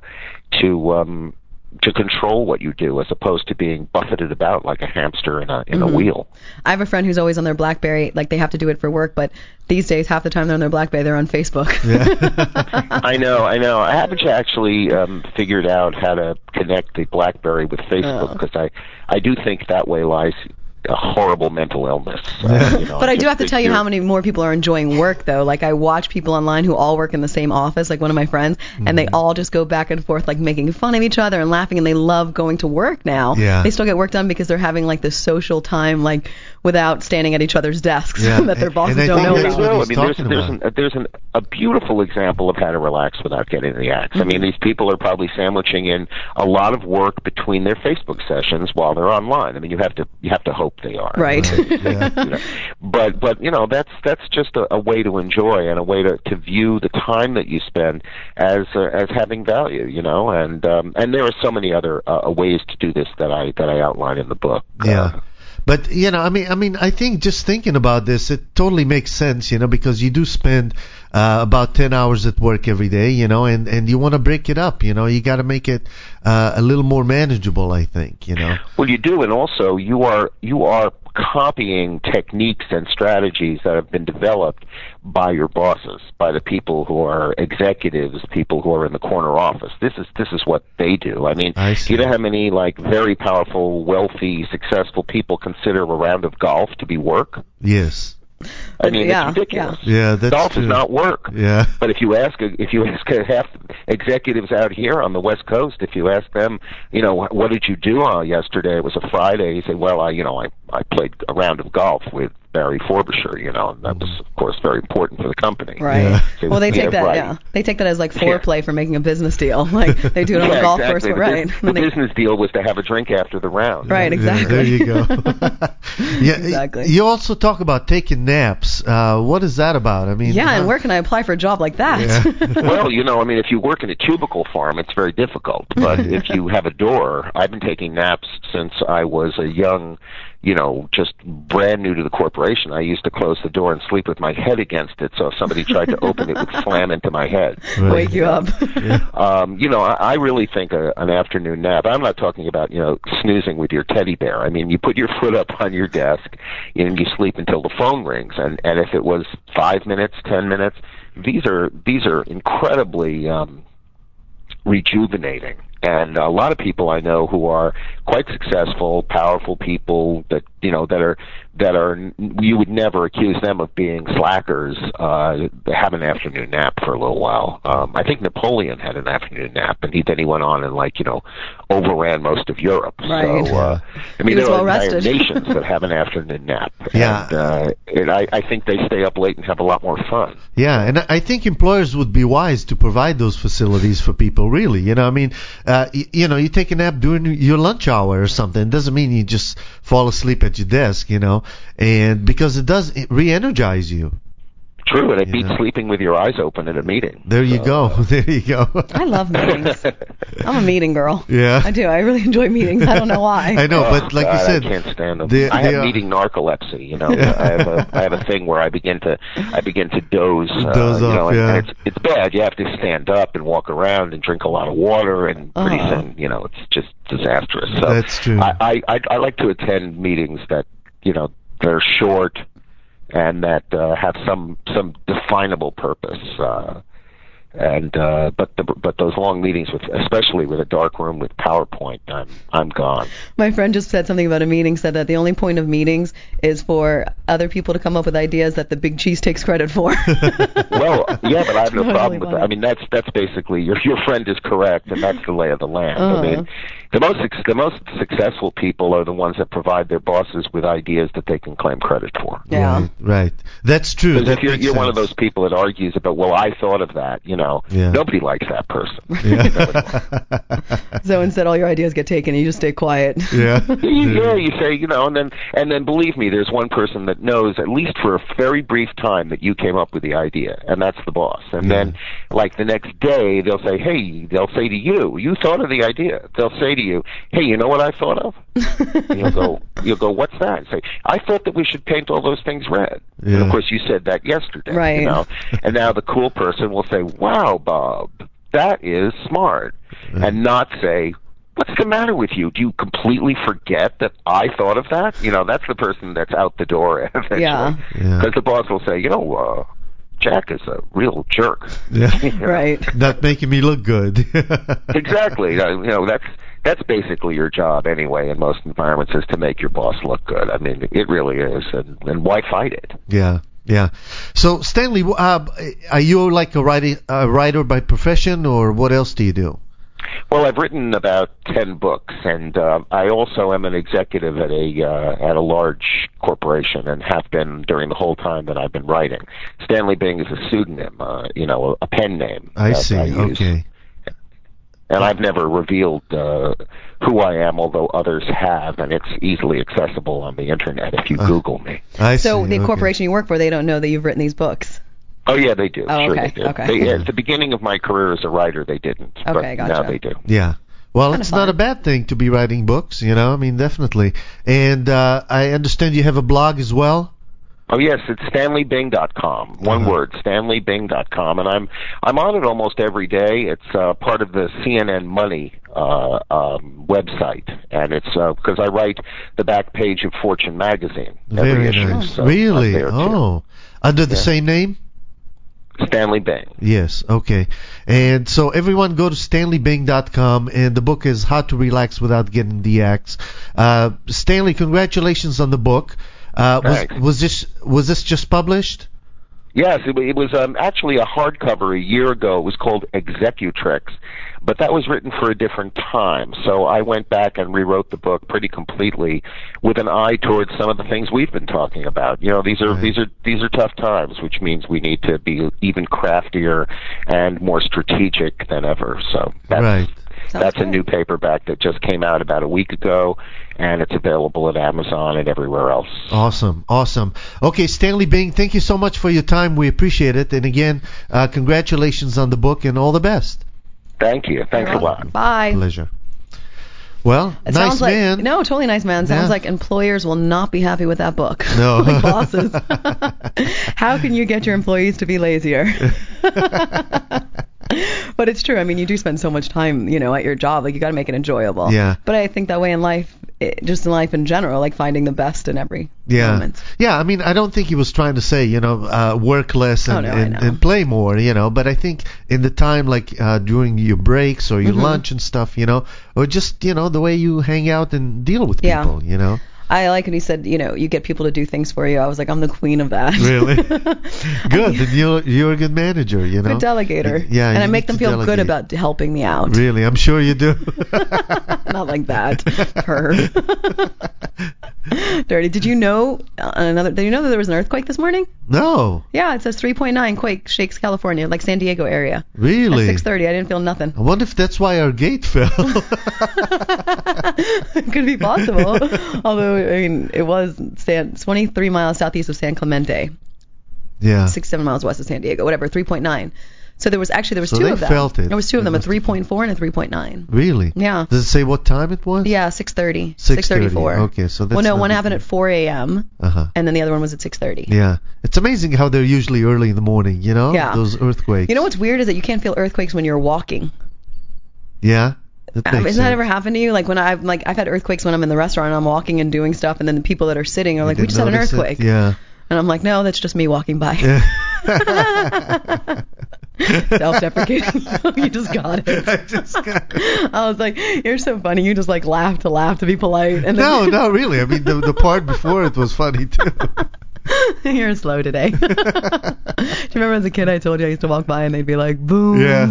control what you do, as opposed to being buffeted about like a hamster in a wheel. I have a friend who's always on their BlackBerry, like they have to do it for work, but these days half the time they're on their BlackBerry, they're on Facebook. Yeah. I know. I haven't actually figured out how to connect the BlackBerry with Facebook, because I do think that way lies a horrible mental illness. But I do have to tell you how many more people are enjoying work, though. Like, I watch people online who all work in the same office, like one of my friends, and they all just go back and forth, like making fun of each other and laughing, and they love going to work now. Yeah. They still get work done because they're having like this social time, like without standing at each other's desks that their bosses don't know about. There's a beautiful example of how to relax without getting the axe. I mean, these people are probably sandwiching in a lot of work between their Facebook sessions while they're online. I mean, you have to hope they are. Right. Yeah. But that's just a way to enjoy and a way to view the time that you spend as having value, and there are so many other ways to do this that I outline in the book. Yeah. But I think just thinking about this, it totally makes sense, because you do spend about 10 hours at work every day, and you want to break it up, you got to make it a little more manageable, I think, Well, you do, and also you are copying techniques and strategies that have been developed by your bosses, by the people who are executives, people who are in the corner office. This is what they do. I mean, you know how many very powerful, wealthy, successful people consider a round of golf to be work? Yes. I mean, it's ridiculous. Yeah, that's golf true. is not work. Yeah. But if you ask half executives out here on the West Coast, if you ask them, what did you do yesterday? It was a Friday. You say, well, I played a round of golf with Barry Frobisher, and that was, of course, very important for the company. Right. Yeah. So, well, they take that. right. Yeah, they take that as foreplay for making a business deal. They do it on the golf course, but right. The business deal was to have a drink after the round. Right. Exactly. Yeah, there you go. Yeah. Exactly. You also talk about taking naps. What is that about? I mean. Yeah, and where can I apply for a job like that? Yeah. Well, if you work in a cubicle farm, it's very difficult. But if you have a door, I've been taking naps since I was a young, just brand new to the corporation. I used to close the door and sleep with my head against it, so if somebody tried to open it, it would slam into my head. Right. Wake you up. I really think an afternoon nap. I'm not talking about snoozing with your teddy bear. I mean, you put your foot up on your desk and you sleep until the phone rings. And if it was 5 minutes, 10 minutes, these are incredibly rejuvenating. And a lot of people I know who are quite successful, powerful people that that are you would never accuse them of being slackers. They have an afternoon nap for a little while. I think Napoleon had an afternoon nap, and then he went on and overran most of Europe. Right. So there are entire nations that have an afternoon nap. Yeah. And I think they stay up late and have a lot more fun. Yeah, and I think employers would be wise to provide those facilities for people. Really, you take a nap during your lunch hour or something. It doesn't mean you just fall asleep at your desk, and because it does re-energize you. True, and it beats sleeping with your eyes open at a meeting. There you go. There you go. I love meetings. I'm a meeting girl. Yeah. I do. I really enjoy meetings. I don't know why. I know, but like you said, I can't stand them. I have meeting narcolepsy. I have a thing where I begin to doze. Doze off, and it's bad. You have to stand up and walk around and drink a lot of water, and pretty soon, it's just disastrous. So that's true. I like to attend meetings that they're short and that have some definable purpose. But those long meetings, especially with a dark room with PowerPoint, I'm gone. My friend just said something about a meeting, said that the only point of meetings is for other people to come up with ideas that the big cheese takes credit for. Well, yeah, but I have no problem with that. I mean, that's basically your friend is correct, and that's the lay of the land. I mean, the most successful people are the ones that provide their bosses with ideas that they can claim credit for. Yeah, right. That's true. Because if you're one of those people that argues about, well, I thought of that, nobody likes that person. Yeah. So instead, all your ideas get taken, and you just stay quiet. Yeah. Yeah, you say, and then believe me, there's one person that knows, at least for a very brief time, that you came up with the idea, and that's the boss. And then, the next day, they'll say to you, you thought of the idea. They'll say to you, hey, you know what I thought of? And you'll go, what's that? And say, I thought that we should paint all those things red. Yeah. And of course, you said that yesterday. Right. And now the cool person will say, wow, Bob, that is smart. And not say, what's the matter with you? Do you completely forget that I thought of that? That's the person that's out the door eventually. Yeah. Because the boss will say, Jack is a real jerk. Yeah. Right. Not making me look good. Exactly. That's basically your job anyway in most environments, is to make your boss look good. I mean, it really is, and why fight it? Yeah. Yeah. So, Stanley, are you like a writer by profession, or what else do you do? Well, I've written about 10 books, and I also am an executive at a large corporation, and have been during the whole time that I've been writing. Stanley Bing is a pseudonym, a pen name. I see. Okay. And I've never revealed who I am, although others have, and it's easily accessible on the internet if you Google me. So the corporation you work for, they don't know that you've written these books? Oh, yeah, they do. Oh, sure okay. they do. Okay. At the beginning of my career as a writer, they didn't. Okay, but gotcha. now they do. Yeah. Well, Kinda it's fun. not a bad thing to be writing books, I mean, definitely. And I understand you have a blog as well? Oh yes, it's StanleyBing.com. One word, StanleyBing.com, and I'm on it almost every day. It's part of the CNN Money website, and it's because I write the back page of Fortune magazine every Very issue. nice. So Really? I'm there, too. Oh. Under the same name? Stanley Bing. Yes, okay. And so everyone go to StanleyBing.com, and the book is How to Relax Without Getting the Axe. Stanley, congratulations on the book. Thanks. Was this just published? Yes, it was actually a hardcover a year ago. It was called Executrix, but that was written for a different time. So I went back and rewrote the book pretty completely with an eye towards some of the things we've been talking about. These are tough times, which means we need to be even craftier and more strategic than ever. So that's a new paperback that just came out about a week ago, and it's available at Amazon and everywhere else. Awesome. Okay, Stanley Bing, thank you so much for your time. We appreciate it. And again, congratulations on the book and all the best. Thank you. Thanks a lot. Bye. Pleasure. Well, It nice sounds like, man. No, totally nice man. Sounds Yeah. like employers will not be happy with that book. No. Like bosses. How can you get your employees to be lazier? But it's true. I mean, you do spend so much time, at your job. Like, you got to make it enjoyable. Yeah. But I think that way in life, just in life in general, like finding the best in every moment. Yeah, I mean, I don't think he was trying to say, work less and, I know. and play more, but I think in the time, like during your breaks or your lunch and stuff, or just, the way you hang out and deal with people, I like when he said, you get people to do things for you. I was like, I'm the queen of that. Really? Good. Then you're a good manager, Good delegator. Yeah. And I you make need them to feel delegate. good about helping me out. Really? I'm sure you do. Not like that. Dirty. Did you know that there was an earthquake this morning? No. Yeah, it says 3.9 quake shakes California, like San Diego area. Really? At 6:30, I didn't feel nothing. I wonder if that's why our gate fell. Could be possible. Although, I mean, it was 23 miles southeast of San Clemente. Yeah. 6-7 miles west of San Diego, whatever, 3.9. So there was So two they of them. felt it. There was two of them, They a 3.4 and a 3.9. Really? Yeah. Does it say what time it was? Yeah, 6:30. 6:30. 6:34. Okay, so that's Well, no, not one as happened good. at 4 a.m. Uh-huh. and then the other one was at 6:30. Yeah. It's amazing how they're usually early in the morning, Yeah. Those earthquakes. You know what's weird is that you can't feel earthquakes when you're walking. Yeah? That makes Hasn't that sense. ever happened to you? Like when I've had earthquakes when I'm in the restaurant and I'm walking and doing stuff, and then the people that are sitting are like, "We just had an Notice it? earthquake." Yeah. And I'm like, "No, that's just me walking by." Self-deprecating. You just got it. I just got it. I was like, "You're so funny." You just like laugh to be polite. And No, then not really. I mean, the part before it was funny, too. You're slow today. Do you remember as a kid I told you I used to walk by and they'd be like, "Boom." Yeah.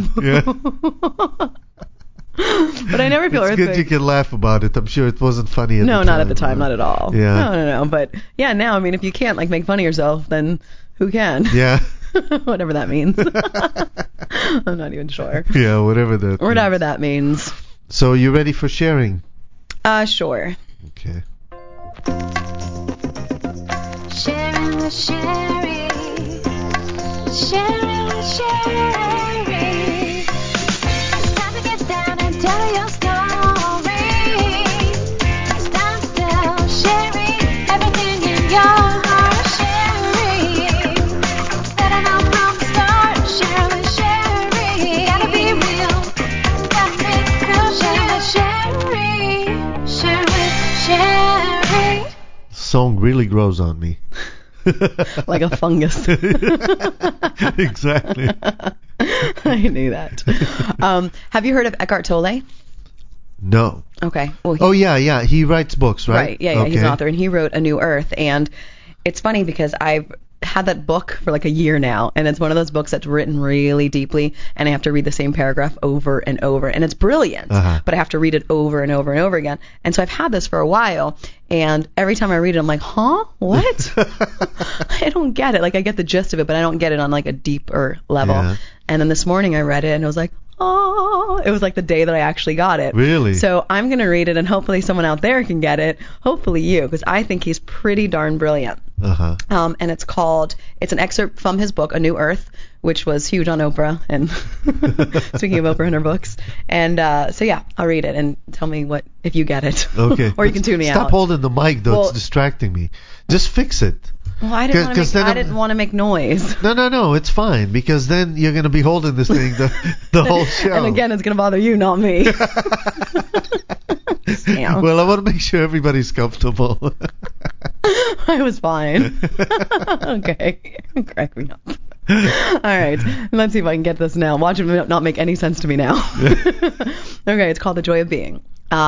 But I never feel It's earthquakes. good you can laugh about it. I'm sure it wasn't funny at the time. No, not at the time, not at all. Yeah. No. But yeah, now, I mean, if you can't like make fun of yourself, then who can? Yeah. Whatever that means. I'm not even sure. Yeah, whatever that Whatever that means. So you ready for sharing? Sure. Okay. Sharing with Sherry. Sharing with Sherry. It's time to get down and tell your story. It's time to tell Sherry everything in your heart. Sherry. Let her know from the start. Share with Sherry. Gotta be real. Gotta make it real. Share with Sherry. Share with Sherry. Song really grows on me. Like a fungus. Exactly. I knew that. Have you heard of Eckhart Tolle? No. Okay. Well, Oh, yeah. He writes books, right? Right. Yeah. Okay. He's an author, and he wrote A New Earth. And it's funny because I've had that book for like a year now, and it's one of those books that's written really deeply, and I have to read the same paragraph over and over, and it's brilliant, but I have to read it over and over and over again. And so I've had this for a while, and every time I read it, I'm like, huh? What? I don't get it. Like, I get the gist of it, but I don't get it on like a deeper level. Yeah. And then this morning I read it, and it was like, oh, it was like the day that I actually got it. Really? So I'm going to read it, and hopefully someone out there can get it. Hopefully you, because I think he's pretty darn brilliant. And it's an excerpt from his book, A New Earth, which was huge on Oprah, and speaking of Oprah and her books. And so yeah, I'll read it and tell me if you get it. Okay. Or you can tune me out. Stop holding the mic, though. It's distracting me. Just fix it. Well, I didn't want to make noise. No, it's fine, because then you're going to be holding this thing the whole show. And again, it's going to bother you, not me. Well, I want to make sure everybody's comfortable. I was fine. Okay. Crack me up. All right. Let's see if I can get this now. Watch it not make any sense to me now. Okay. It's called The Joy of Being.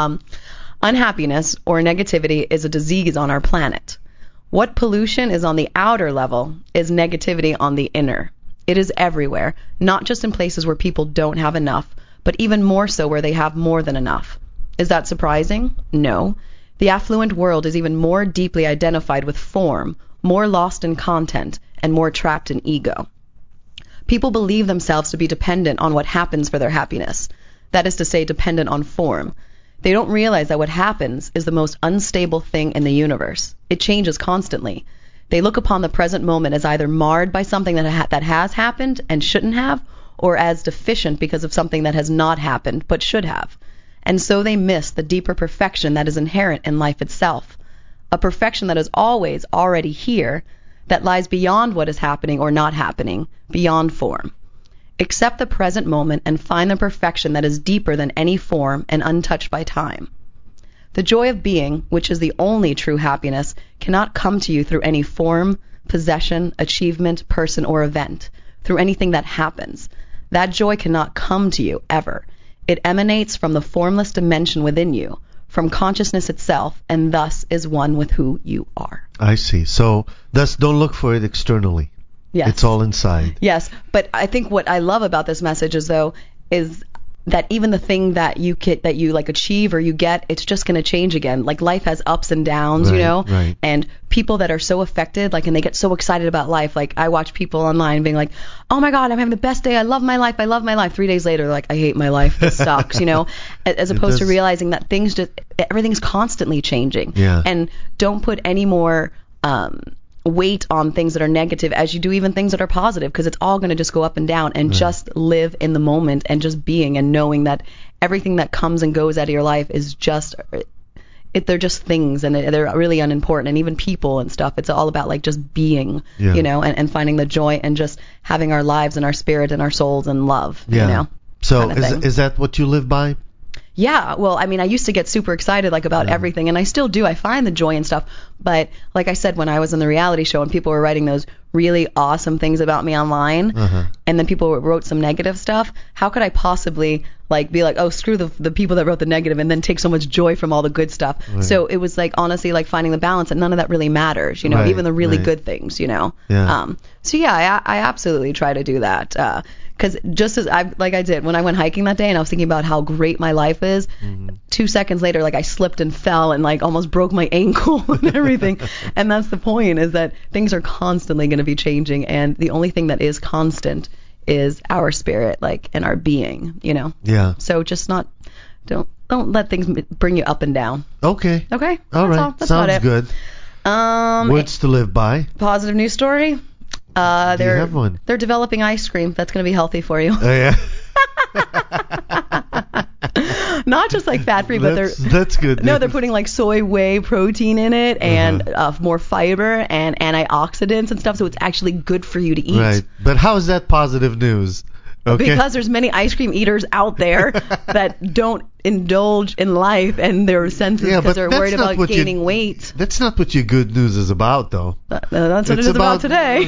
Unhappiness or negativity is a disease on our planet. What pollution is on the outer level is negativity on the inner. It is everywhere, not just in places where people don't have enough, but even more so where they have more than enough. Is that surprising? No. The affluent world is even more deeply identified with form, more lost in content, and more trapped in ego. People believe themselves to be dependent on what happens for their happiness. That is to say, dependent on form. They don't realize that what happens is the most unstable thing in the universe. It changes constantly. They look upon the present moment as either marred by something that has happened and shouldn't have, or as deficient because of something that has not happened but should have. And so they miss the deeper perfection that is inherent in life itself. A perfection that is always already here, that lies beyond what is happening or not happening, beyond form. Accept the present moment and find the perfection that is deeper than any form and untouched by time. The joy of being, which is the only true happiness, cannot come to you through any form, possession, achievement, person, or event, through anything that happens. That joy cannot come to you, ever. It emanates from the formless dimension within you, from consciousness itself, and thus is one with who you are. I see. So, thus don't look for it externally. Yes. It's all inside. Yes, but I think what I love about this message is that even the thing that you like achieve or you get, it's just going to change again. Like life has ups and downs, right. And people that are so affected, and they get so excited about life. Like I watch people online being like, "Oh my God, I'm having the best day. I love my life. I love my life." 3 days later, they're like, "I hate my life. This sucks." As opposed to realizing that everything's constantly changing. Yeah. And don't put any more weight on things that are negative as you do even things that are positive, because it's all going to just go up and down, and just live in the moment and just being and knowing that everything that comes and goes out of your life is just they're just things, and they're really unimportant, and even people and stuff. It's all about just being, and finding the joy and just having our lives and our spirit and our souls and love. So is that what you live by? Yeah, well, I mean, I used to get super excited about everything, and I still do. I find the joy and stuff, but like I said, when I was in the reality show and people were writing those really awesome things about me online, and then people wrote some negative stuff, how could I possibly be like, oh, screw the people that wrote the negative, and then take so much joy from all the good stuff? Right. So it was honestly finding the balance, and none of that really matters, even the really good things, Yeah. So yeah, I absolutely try to do that. Because just as I did when I went hiking that day, and I was thinking about how great my life is, 2 seconds later, I slipped and fell and almost broke my ankle and everything. And that's the point, is that things are constantly going to be changing, and the only thing that is constant is our spirit, and our being, Yeah. So just don't let things bring you up and down. Okay. Okay. All right. That's Sounds about it. Good. Words to live by. Positive news story. Do you have one? They're developing ice cream that's going to be healthy for you. Oh, yeah. Not just fat-free, but that's good. No, they're putting soy whey protein in it, and more fiber and antioxidants and stuff, so it's actually good for you to eat. Right. But how is that positive news? Okay. Because there's many ice cream eaters out there that don't indulge in life and their senses because they're worried about gaining weight. That's not what your good news is about, though. That's what it is about today.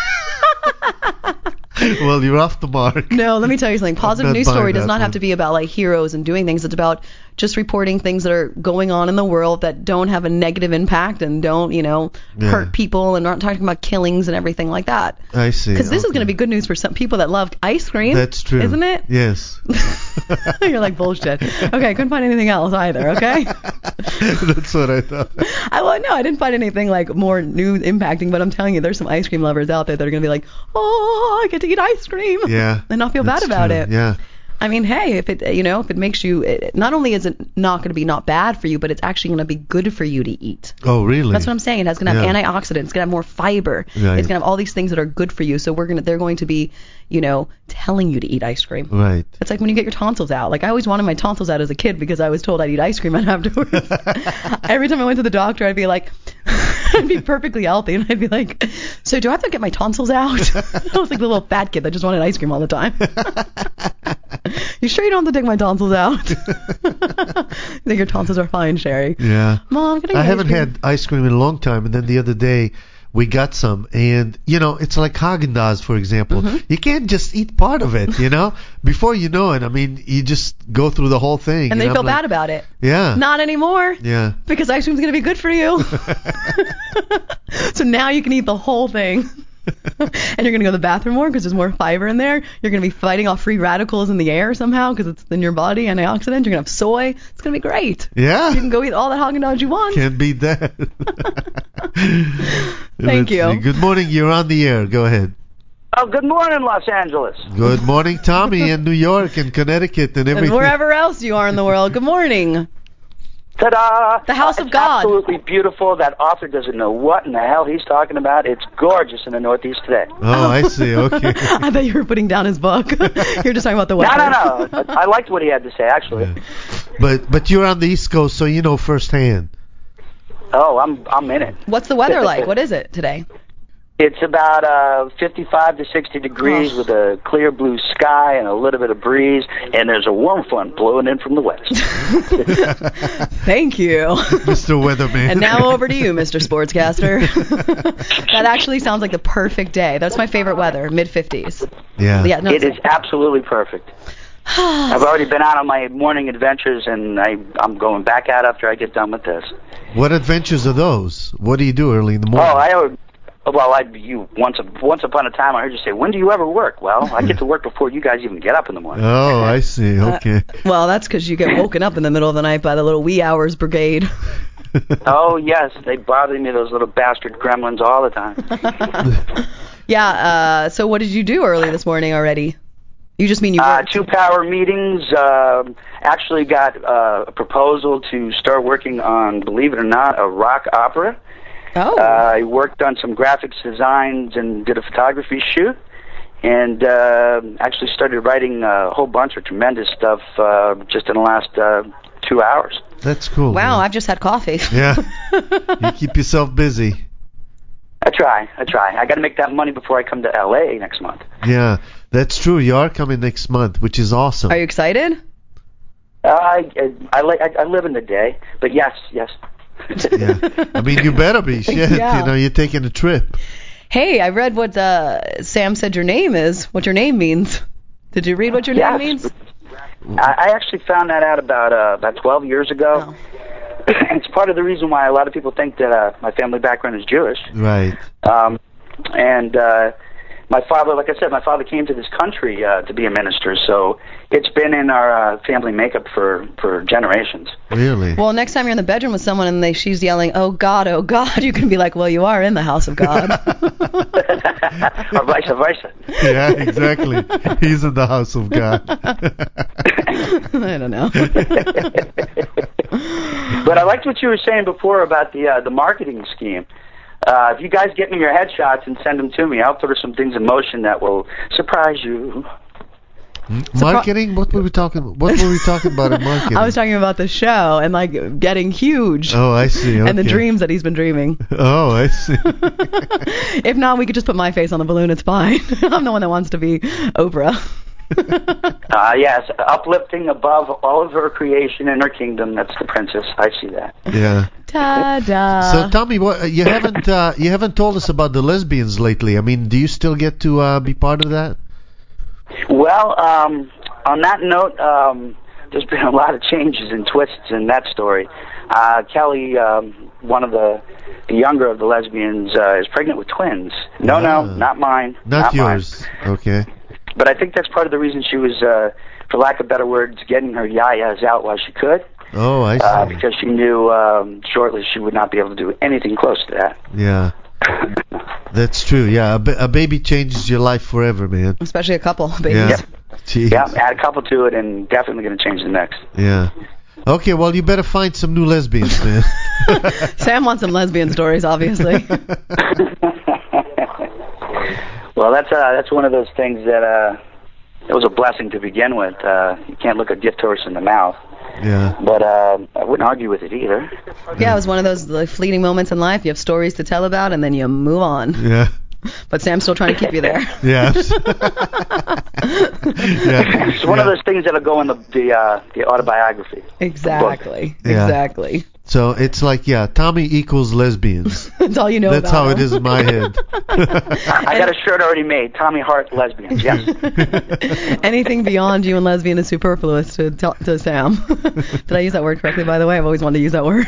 Well, you're off the mark. No, let me tell you something. Positive news story does not have to be about heroes and doing things. It's about just reporting things that are going on in the world that don't have a negative impact and don't, hurt people, and aren't talking about killings and everything like that. I see. Because this is going to be good news for some people that love ice cream. That's true. Isn't it? Yes. You're like, bullshit. Okay, I couldn't find anything else either, okay? That's what I thought. I didn't find anything more news impacting, but I'm telling you, there's some ice cream lovers out there that are going to be like, oh, I get to eat ice cream. Yeah. And not feel bad about it. Yeah. I mean, hey, if it makes you, not only is it not going to be not bad for you, but it's actually going to be good for you to eat. Oh, really? That's what I'm saying. It's going to have antioxidants. It's going to have more fiber. Right. It's going to have all these things that are good for you. So they're going to be, telling you to eat ice cream. Right. It's like when you get your tonsils out. Like I always wanted my tonsils out as a kid because I was told I'd eat ice cream afterwards. Every time I went to the doctor, I'd be like, I'd be perfectly healthy, and I'd be like, so do I have to get my tonsils out? I was like the little fat kid that just wanted ice cream all the time. You sure you don't have to take my tonsils out? I think your tonsils are fine, Sherry. Yeah. Mom, I haven't had ice cream in a long time, and then the other day we got some, and it's like Haagen-Dazs, for example. Mm-hmm. You can't just eat part of it, Before you know it, I mean, you just go through the whole thing. And they feel bad about it. Yeah. Not anymore. Yeah. Because ice cream's going to be good for you. So now you can eat the whole thing. And you're going to go to the bathroom more because there's more fiber in there. You're going to be fighting off free radicals in the air somehow because it's in your body, antioxidants. You're going to have soy. It's going to be great. Yeah. You can go eat all that Haagen-Dazs you want. Can't beat that. Thank you. Good morning. You're on the air. Go ahead. Oh, good morning, Los Angeles. Good morning, Tommy, in New York and Connecticut and everything. And wherever else you are in the world. Good morning. Ta-da! The House of it's God. Absolutely beautiful. That author doesn't know what in the hell he's talking about. It's gorgeous in the Northeast today. Oh, I see. Okay. I thought you were putting down his book. You're just talking about the weather. No. I liked what he had to say, actually. Yeah. But you're on the East Coast, so you know firsthand. Oh, I'm in it. What's the weather like? What is it today? It's about 55 to 60 degrees with a clear blue sky and a little bit of breeze, and there's a warm front blowing in from the west. Thank you. Mr. Weatherman. And now over to you, Mr. Sportscaster. That actually sounds like the perfect day. That's my favorite weather, mid-50s. Yeah. It is absolutely perfect. I've already been out on my morning adventures, and I'm going back out after I get done with this. What adventures are those? What do you do early in the morning? Once upon a time, I heard you say, when do you ever work? Well, I get to work before you guys even get up in the morning. Oh, I see. Okay. Well, that's because you get woken up in the middle of the night by the little wee hours brigade. Oh, yes. They bother me, those little bastard gremlins, all the time. Yeah, so what did you do early this morning already? You just mean you worked? 2 power meetings. Actually got a proposal to start working on, believe it or not, a rock opera. Oh. I worked on some graphics designs and did a photography shoot, and actually started writing a whole bunch of tremendous stuff just in the last 2 hours. That's cool. Wow, man. I've just had coffee. Yeah. You keep yourself busy. I try. I got to make that money before I come to L.A. next month. Yeah, that's true. You are coming next month, which is awesome. Are you excited? I live in the day, but yes. Yeah. I mean, you better be. Shit. Yeah. You're taking a trip. Hey, I read what Sam said your name is, what your name means. Did you read what your name means? I actually found that out about 12 years ago. Oh. It's part of the reason why a lot of people think that my family background is Jewish. Right. And my father, like I said, my father came to this country to be a minister, so it's been in our family makeup for generations. Really? Well, next time you're in the bedroom with someone and she's yelling, oh God, you can be like, well, you are in the house of God. Or vice versa. Yeah, exactly. He's in the house of God. I don't know. But I liked what you were saying before about the marketing scheme. If you guys get me your headshots and send them to me, I'll put some things in motion that will surprise you. Marketing? What were we talking about in marketing? I was talking about the show and like getting huge. Oh, I see. Okay. And the dreams that he's been dreaming. Oh, I see. If not, we could just put my face on the balloon. It's fine. I'm the one that wants to be Oprah. Yes, uplifting above all of her creation in her kingdom. That's the princess. I see that. Yeah. Ta-da. So tell me, what you haven't told us about the lesbians lately. I mean, do you still get to be part of that? Well, on that note, there's been a lot of changes and twists in that story. Kelly, one of the younger of the lesbians, is pregnant with twins. No, not mine. Not yours. Mine. Okay. But I think that's part of the reason she was, for lack of better words, getting her yayas out while she could. Oh, I see. Because she knew shortly she would not be able to do anything close to that. Yeah. That's true. Yeah, a baby changes your life forever, man. Especially a couple babies. Yeah. Jeez. Yeah, add a couple to it, and definitely going to change the mix. Yeah. Okay, well, you better find some new lesbians, man. Sam wants some lesbian stories, obviously. Well, that's one of those things that it was a blessing to begin with. You can't look a gift horse in the mouth. Yeah. But I wouldn't argue with it either. Yeah, it was one of those like, fleeting moments in life. You have stories to tell about, and then you move on. Yeah. But Sam's still trying to keep you there. Yeah. It's one of those things that'll go in the autobiography. Exactly. Yeah. Exactly. So it's like, Tommy equals lesbians. That's all you know That's about how him. it is in my head. I got a shirt already made. Tommy Hart, lesbians. Yes. Anything beyond you and lesbian is superfluous to Sam. Did I use that word correctly, by the way? I've always wanted to use that word.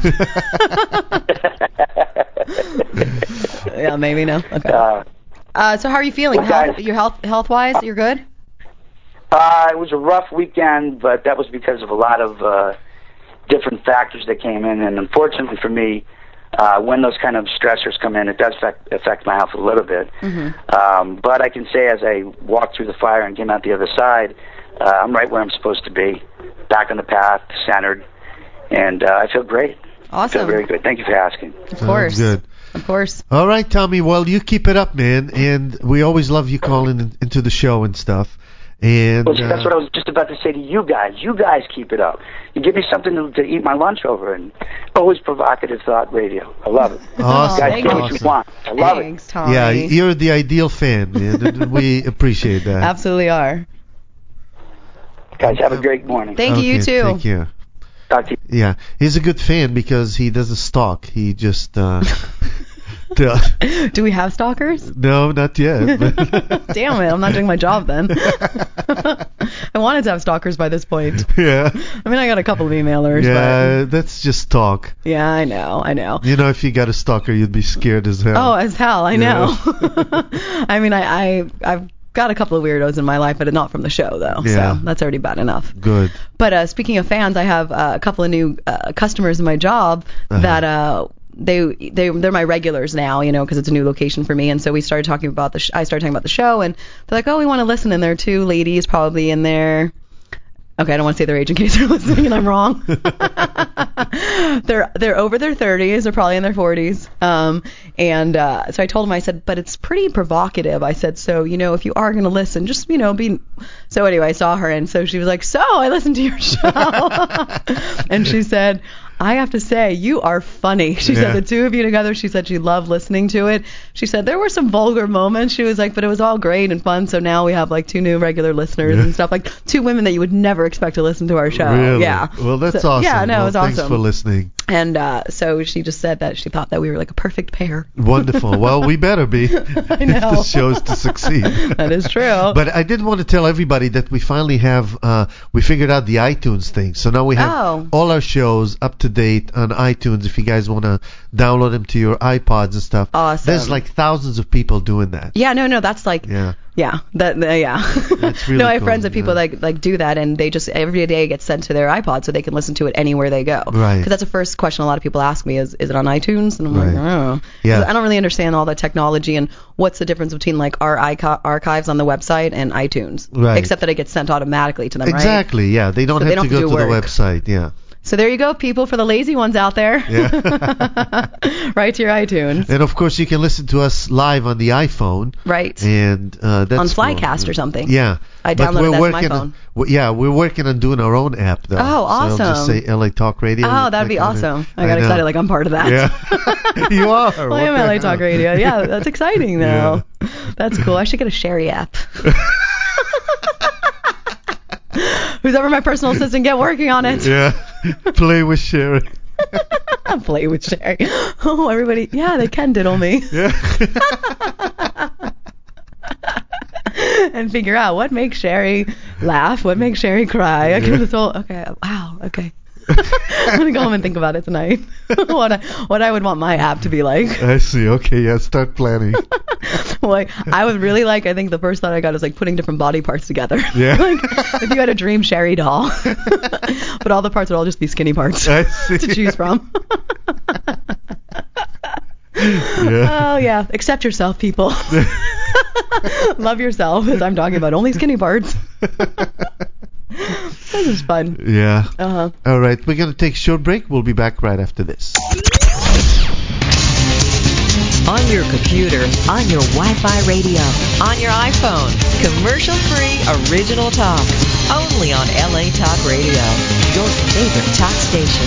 Yeah, maybe no. Okay. So how are you feeling? Your health-wise, you're good? It was a rough weekend, but that was because of a lot of different factors that came in, and unfortunately for me, when those kind of stressors come in, it does affect my health a little bit. Mm-hmm. But I can say as I walked through the fire and came out the other side, I'm right where I'm supposed to be, back on the path, centered, and I feel great. Awesome. I feel very good. Thank you for asking. Of course. Good. Of course. All right, Tommy. Well, you keep it up, man, and we always love you calling into the show and stuff. And Well, that's what I was just about to say to you guys. You guys keep it up. You give me something to eat my lunch over, and always provocative thought radio. I love it. Awesome. You guys get what you want. I love Thanks, Tommy. Yeah, you're the ideal fan, man. And we appreciate that. Absolutely are. Guys, have a great morning. Thank you, you too. Thank you. Talk to you. Yeah, he's a good fan because he doesn't stalk. He just... Do we have stalkers? No, not yet. Damn it, I'm not doing my job then. I wanted to have stalkers by this point. Yeah. I mean, I got a couple of emailers. Yeah, that's just talk. Yeah, I know. You know, if you got a stalker, you'd be scared as hell. Oh, as hell, I know. I mean, I've got a couple of weirdos in my life, but not from the show, though. Yeah. So that's already bad enough. Good. But speaking of fans, I have a couple of new customers in my job that they're my regulars now, you know, because it's a new location for me. And so we started talking about I started talking about the show, and they're like, oh, we want to listen. And there are two ladies probably in there. Okay, I don't want to say their age in case they're listening and I'm wrong. They're over their 30s. They're probably in their 40s. So I told them, I said, but it's pretty provocative. I said, so, you know, if you are going to listen, just, you know, be. So anyway, I saw her, and so she was like, so I listened to your show. And she said, I have to say, you are funny. She said the two of you together, she said she loved listening to it. She said there were some vulgar moments. She was like, but it was all great and fun. So now we have like two new regular listeners and stuff, like two women that you would never expect to listen to our show. Really? Yeah. Well, that's so, awesome. Yeah, no, it was thanks awesome. for listening. And so she just said that she thought that we were like a perfect pair. Wonderful. Well, we better be I know. if the show is to succeed. That is true. But I did want to tell everybody that we finally have, we figured out the iTunes thing. So now we have all our shows up to date on iTunes if you guys want to download them to your iPods and stuff. Awesome. There's like thousands of people doing that. Yeah, no, that's like... Yeah. Yeah, That's really no, I have cool, friends of people like do that, and they just every day gets sent to their iPod so they can listen to it anywhere they go. Right. Because that's the first question a lot of people ask me is it on iTunes? And I'm like, oh. Yeah. I don't really understand all the technology and what's the difference between like our archives on the website and iTunes. Right. Except that it gets sent automatically to them, Exactly, yeah. They don't have to go to the website, yeah. So there you go, people, for the lazy ones out there. Yeah. Right to your iTunes. And of course, you can listen to us live on the iPhone. Right. And that's on Flycast or something. Yeah. I downloaded that to my phone. We're working on doing our own app though. Oh, awesome. So I'll just say LA Talk Radio. Oh, that'd be awesome. I got excited like I'm part of that. Yeah. You are. Well, I am LA Talk Radio. Yeah, that's exciting though. Yeah. That's cool. I should get a Sherry app. Who's ever my personal assistant, get working on it. Yeah. Play with Sherry. Play with Sherry. Oh, everybody. Yeah, they can diddle me. Yeah. And figure out what makes Sherry laugh, what makes Sherry cry. Okay, wow, okay. I'm going to go home and think about it tonight. what I would want my app to be like. I see. Okay, yeah, start planning. Like, I would really like, I think the first thought I got is like putting different body parts together. Yeah. Like, if you had a dream Sherry doll, but all the parts would all just be skinny parts I see. to choose from. Yeah. Oh, yeah. Accept yourself, people. Love yourself, as I'm talking about only skinny parts. This is fun. Yeah. Uh-huh. All right, we're going to take a short break. We'll be back right after this. On your computer, on your Wi-Fi radio, on your iPhone. Commercial-free original talk. Only on LA Talk Radio. Your favorite talk station.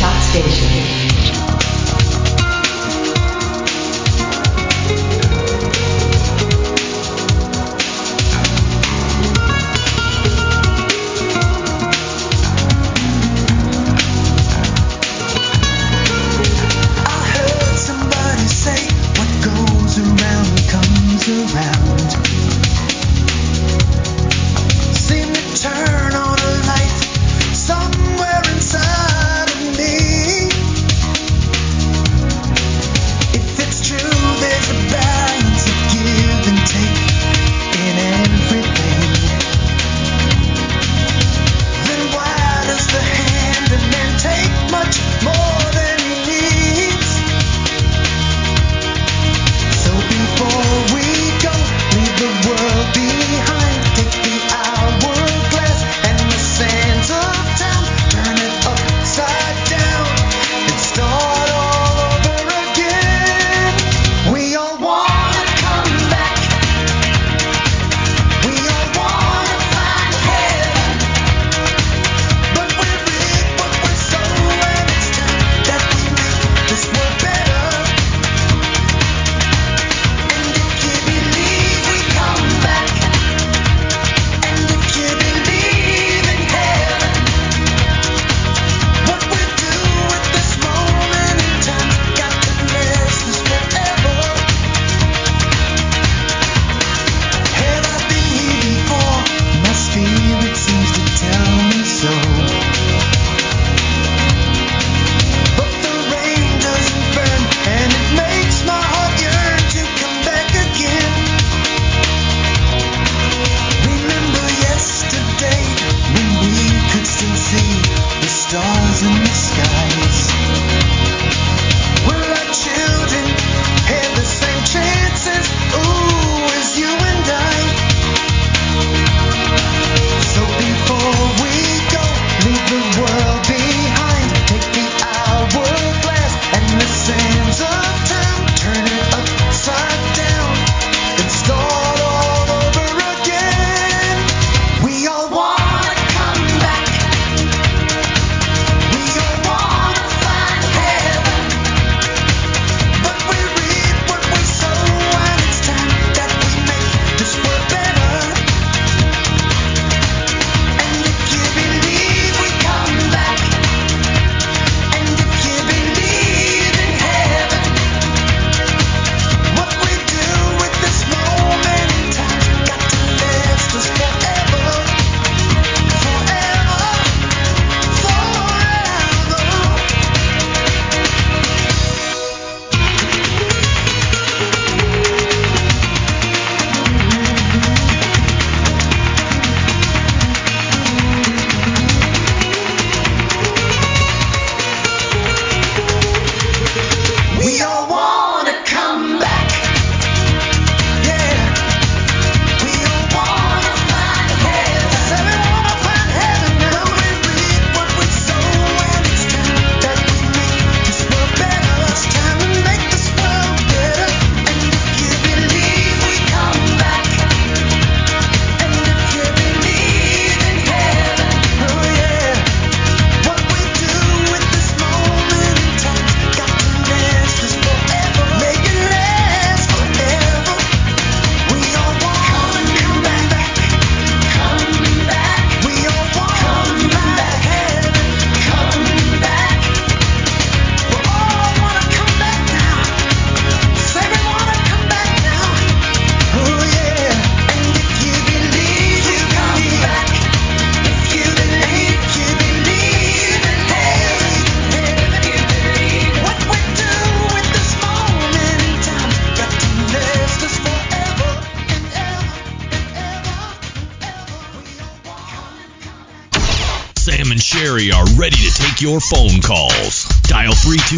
Sam and Sherry are ready to take your phone calls. Dial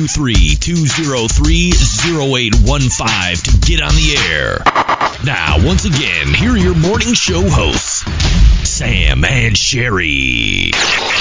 323-203-0815 to get on the air. Now, once again, here are your morning show hosts, Sam and Sherry.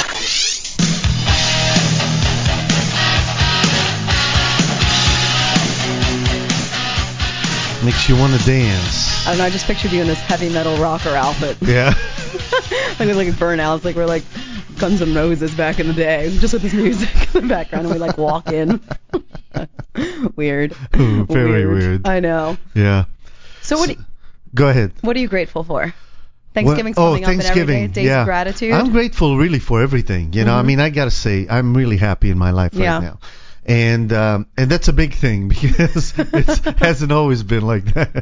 Makes you want to dance. I don't know, I just pictured you in this heavy metal rocker outfit. Yeah. like Burnouts, like we're like Guns N' Roses back in the day, just with this music in the background, and we like walk in. Weird. Ooh, very weird. I know. Yeah. So go ahead. What are you grateful for? Thanksgiving's coming up, and every day is Days of Gratitude. I'm grateful really for everything. You know, I mean, I gotta say, I'm really happy in my life right now. And that's a big thing because it hasn't always been like that.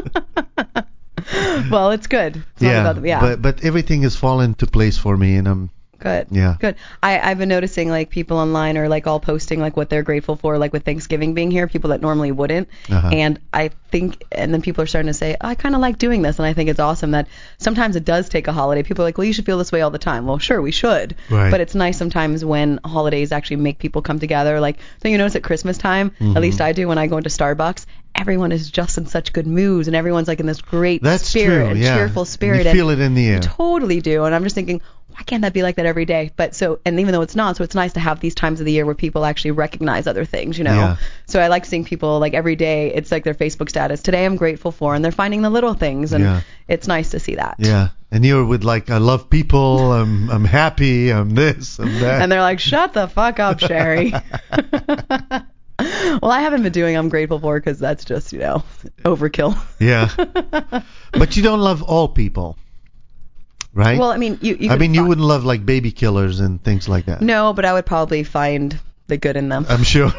Well, it's good. It's but everything has fallen into place for me, and I'm good. Yeah. Good. I've been noticing like people online are like all posting like what they're grateful for, like with Thanksgiving being here, people that normally wouldn't. And I think, and then people are starting to say, I kind of like doing this, and I think it's awesome that sometimes it does take a holiday. People are like, well, you should feel this way all the time. Well, sure, we should. Right. But it's nice sometimes when holidays actually make people come together. Like, so you notice at Christmas time, at least I do when I go into Starbucks, everyone is just in such good moods, and everyone's like in this great spirit, true, yeah. cheerful spirit. You feel it in the air. You totally do. And I'm just thinking, why can't that be like that every day? But so, and even though it's not, so it's nice to have these times of the year where people actually recognize other things, you know? Yeah. So I like seeing people like every day, it's like their Facebook status, today I'm grateful for, and they're finding the little things, and it's nice to see that. Yeah. And you're with like, I love people, I'm happy, I'm this, I'm that. And they're like, shut the fuck up, Sherry. Well, I haven't been doing I'm grateful for because that's just, you know, overkill. Yeah. But you don't love all people, right? Well, I mean, you wouldn't love like baby killers and things like that. No, but I would probably find the good in them. I'm sure.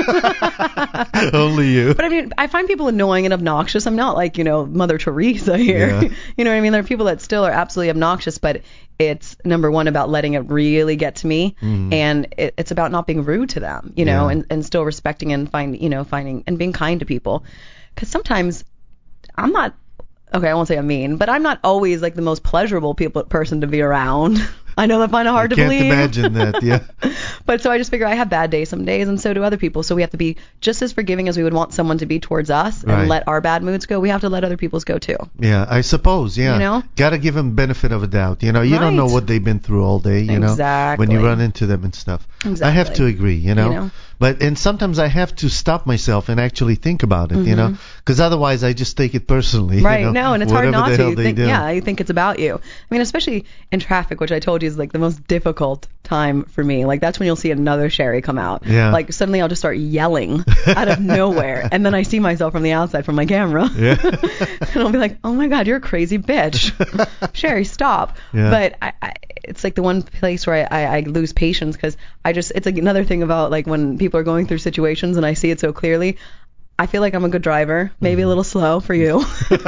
Only you. But I mean, I find people annoying and obnoxious. I'm not like, you know, Mother Teresa here. Yeah. You know what I mean? There are people that still are absolutely obnoxious, but it's number one about letting it really get to me, and it's about not being rude to them, you know, and still respecting and finding and being kind to people. Because sometimes I'm not, okay, I won't say I'm mean, but I'm not always like the most pleasurable person to be around. I know that find it hard to believe. I can't imagine that, yeah. But so I just figure I have bad days some days, and so do other people. So we have to be just as forgiving as we would want someone to be towards us, and let our bad moods go. We have to let other people's go too. Yeah, I suppose, yeah. You know? Got to give them benefit of a doubt. You know, you don't know what they've been through all day, you know, when you run into them and stuff. Exactly. I have to agree, you know? And sometimes I have to stop myself and actually think about it, you know, because otherwise I just take it personally. Right, you know? no, and it's Whatever hard not the to. hell they do. Yeah, you think it's about you. I mean, especially in traffic, which I told you is like the most difficult time for me. Like that's when you'll see another Sherry come out. Yeah. Like suddenly I'll just start yelling out of nowhere, and then I see myself from the outside from my camera. Yeah. And I'll be like, oh my God, you're a crazy bitch. Sherry, stop. Yeah. But it's like the one place where I lose patience, because it's like another thing about like when people are going through situations and I see it so clearly. I feel like I'm a good driver, maybe a little slow for you.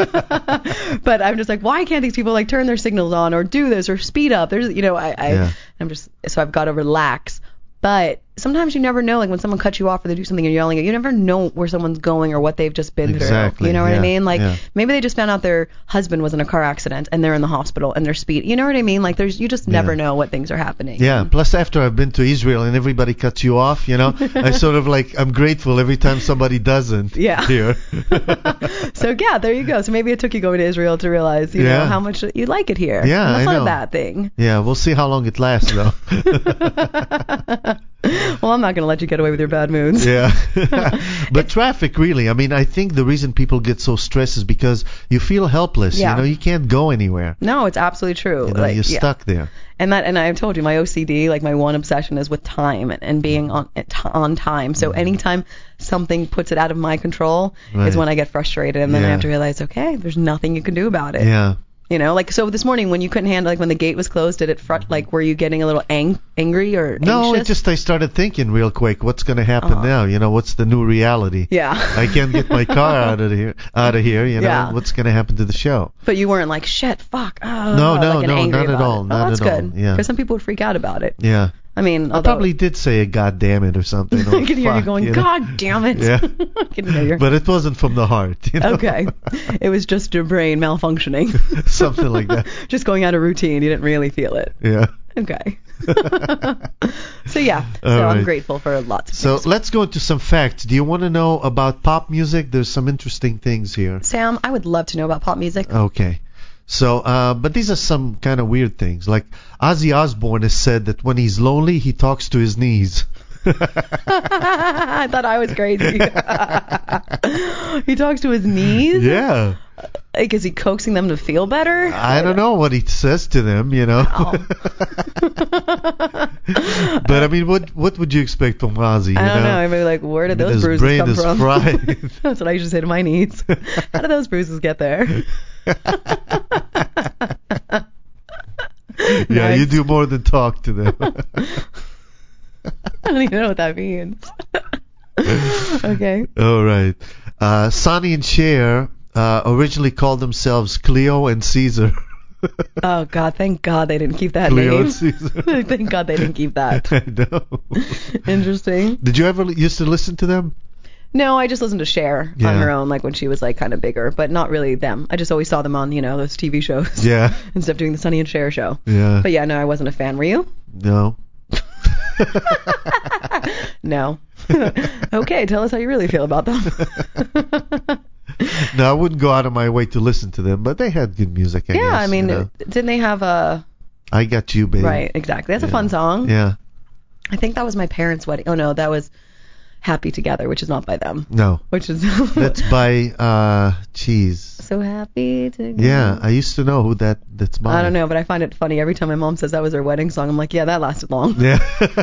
But I'm just like, why can't these people like turn their signals on or do this or speed up? There's, you know, I'm just, so I've got to relax. But sometimes you never know, like when someone cuts you off or they do something and you're yelling at, you never know where someone's going or what they've just been through. You know what I mean? Like maybe they just found out their husband was in a car accident and they're in the hospital and they're speeding. You know what I mean? Like you just never know what things are happening. Yeah. Plus, after I've been to Israel and everybody cuts you off, you know, I sort of like, I'm grateful every time somebody doesn't here. So yeah, there you go. So maybe it took you going to Israel to realize, you know, how much you like it here. Yeah, and that's I not know. a bad thing. Yeah, we'll see how long it lasts though. Well, I'm not going to let you get away with your bad moods. Yeah. But traffic, really, I mean, I think the reason people get so stressed is because you feel helpless. Yeah. You know, you can't go anywhere. No, it's absolutely true. You know, you're stuck there. And I've told you, my OCD, like my one obsession is with time and being on time. So anytime something puts it out of my control is when I get frustrated, and then I have to realize, okay, there's nothing you can do about it. Yeah. You know, like, so this morning when you couldn't handle, like when the gate was closed, did it like, were you getting a little angry or anxious? No, it just, I started thinking real quick, what's going to happen now? You know, what's the new reality? Yeah. I can't get my car out of here, you know, what's going to happen to the show? But you weren't like, shit, fuck. Oh, no, like not at all. Not that's good. Yeah. Because some people would freak out about it. Yeah. I mean, I probably did say a God damn it or something. I can hear you going, God damn it. Yeah. I can hear you. But it wasn't from the heart. You know? Okay. It was just your brain malfunctioning. Something like that. Just going out of routine. You didn't really feel it. Yeah. Okay. So yeah. I'm grateful for lots of things. So let's go into some facts. Do you want to know about pop music? There's some interesting things here. Sam, I would love to know about pop music. Okay. So, but these are some kind of weird things. Like Ozzy Osbourne has said that when he's lonely, he talks to his knees. I thought I was crazy. He talks to his knees? Yeah. Like, is he coaxing them to feel better? I don't know what he says to them, you know. Wow. But I mean, what would you expect from Ozzy? I don't know. I mean, like, where did those his bruises brain come is from? fried. That's what I used to say to my knees. How did those bruises get there? Yeah, Nice. you do more than talk to them. I don't even know what that means. Okay. All right. Sonny and Cher originally called themselves Cleo and Caesar. Oh, God. Thank God they didn't keep that Cleo name. and Caesar. Thank God they didn't keep that. I know. Interesting. Did you ever used to listen to them? No, I just listened to Cher Yeah. on her own, like when she was like kind of bigger, but not really them. I just always saw them on, you know, those TV shows. Yeah. Instead of doing the Sonny and Cher show. Yeah. But yeah, no, I wasn't a fan. Were you? No. No. Okay, tell us how you really feel about them. No, I wouldn't go out of my way to listen to them, but they had good music, I guess. Yeah, I mean, you know. didn't they have a... I Got You, Baby. Right, exactly. That's a Yeah. fun song. Yeah. I think that was my parents' wedding. Oh, no, that was Happy Together, which is not by them. No. Which is... That's by, So Happy Together. Yeah, I used to know who that's by. I don't know, but I find it funny. Every time my mom says that was her wedding song, I'm like, yeah, that lasted long. Yeah.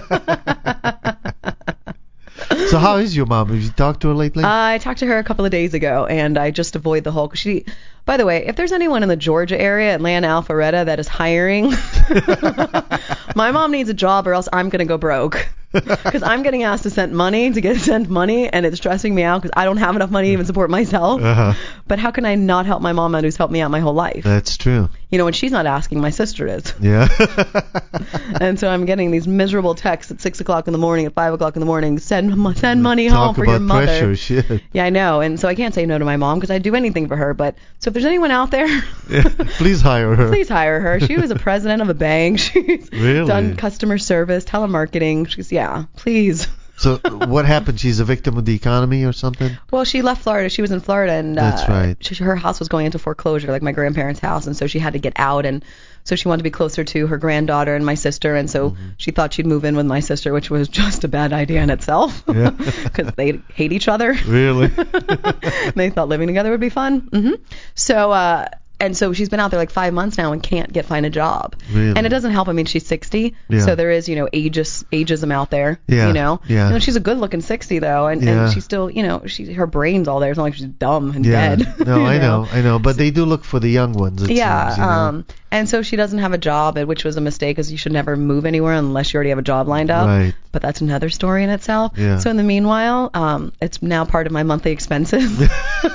So how is your mom? Have you talked to her lately? I talked to her a couple of days ago, and I just avoid the whole... She, by the way, if there's anyone in the Georgia area, Atlanta, Alpharetta, that is hiring, my mom needs a job or else I'm going to go broke. Because I'm getting asked to send money, and it's stressing me out because I don't have enough money to even support myself. Uh-huh. But how can I not help my mom out who's helped me out my whole life? That's true. You know, when she's not asking, my sister is. Yeah. And so I'm getting these miserable texts at 6 o'clock in the morning, at 5 o'clock in the morning, send money home Talk for about your mother. pressure, shit. Yeah, I know. And so I can't say no to my mom because I'd do anything for her. But so if there's anyone out there, Yeah. Please hire her. please hire her. She was a president of a bank. She's Really? done customer service, telemarketing. Please. So what happened? She's a victim of the economy or something? Well, she left Florida. She was in Florida, and That's right. her house was going into foreclosure, like my grandparents' house, and so she had to get out, and so she wanted to be closer to her granddaughter and my sister, and so she thought she'd move in with my sister, which was just a bad idea in itself, Yeah. because they hate each other. Really? They thought living together would be fun. So, and so she's been out there like 5 months now and can't find a job. Really? And it doesn't help. I mean, she's 60, Yeah. so there is, ageism out there. Yeah, Yeah. yeah. She's a good-looking 60 though, and she's still, her brain's all there. It's not like she's dumb and Yeah. dead. No, I know. But they do look for the young ones, it Yeah. seems, you know. And so she doesn't have a job, which was a mistake, because you should never move anywhere unless you already have a job lined up. Right. But that's another story in itself. Yeah. So in the meanwhile, it's now part of my monthly expenses.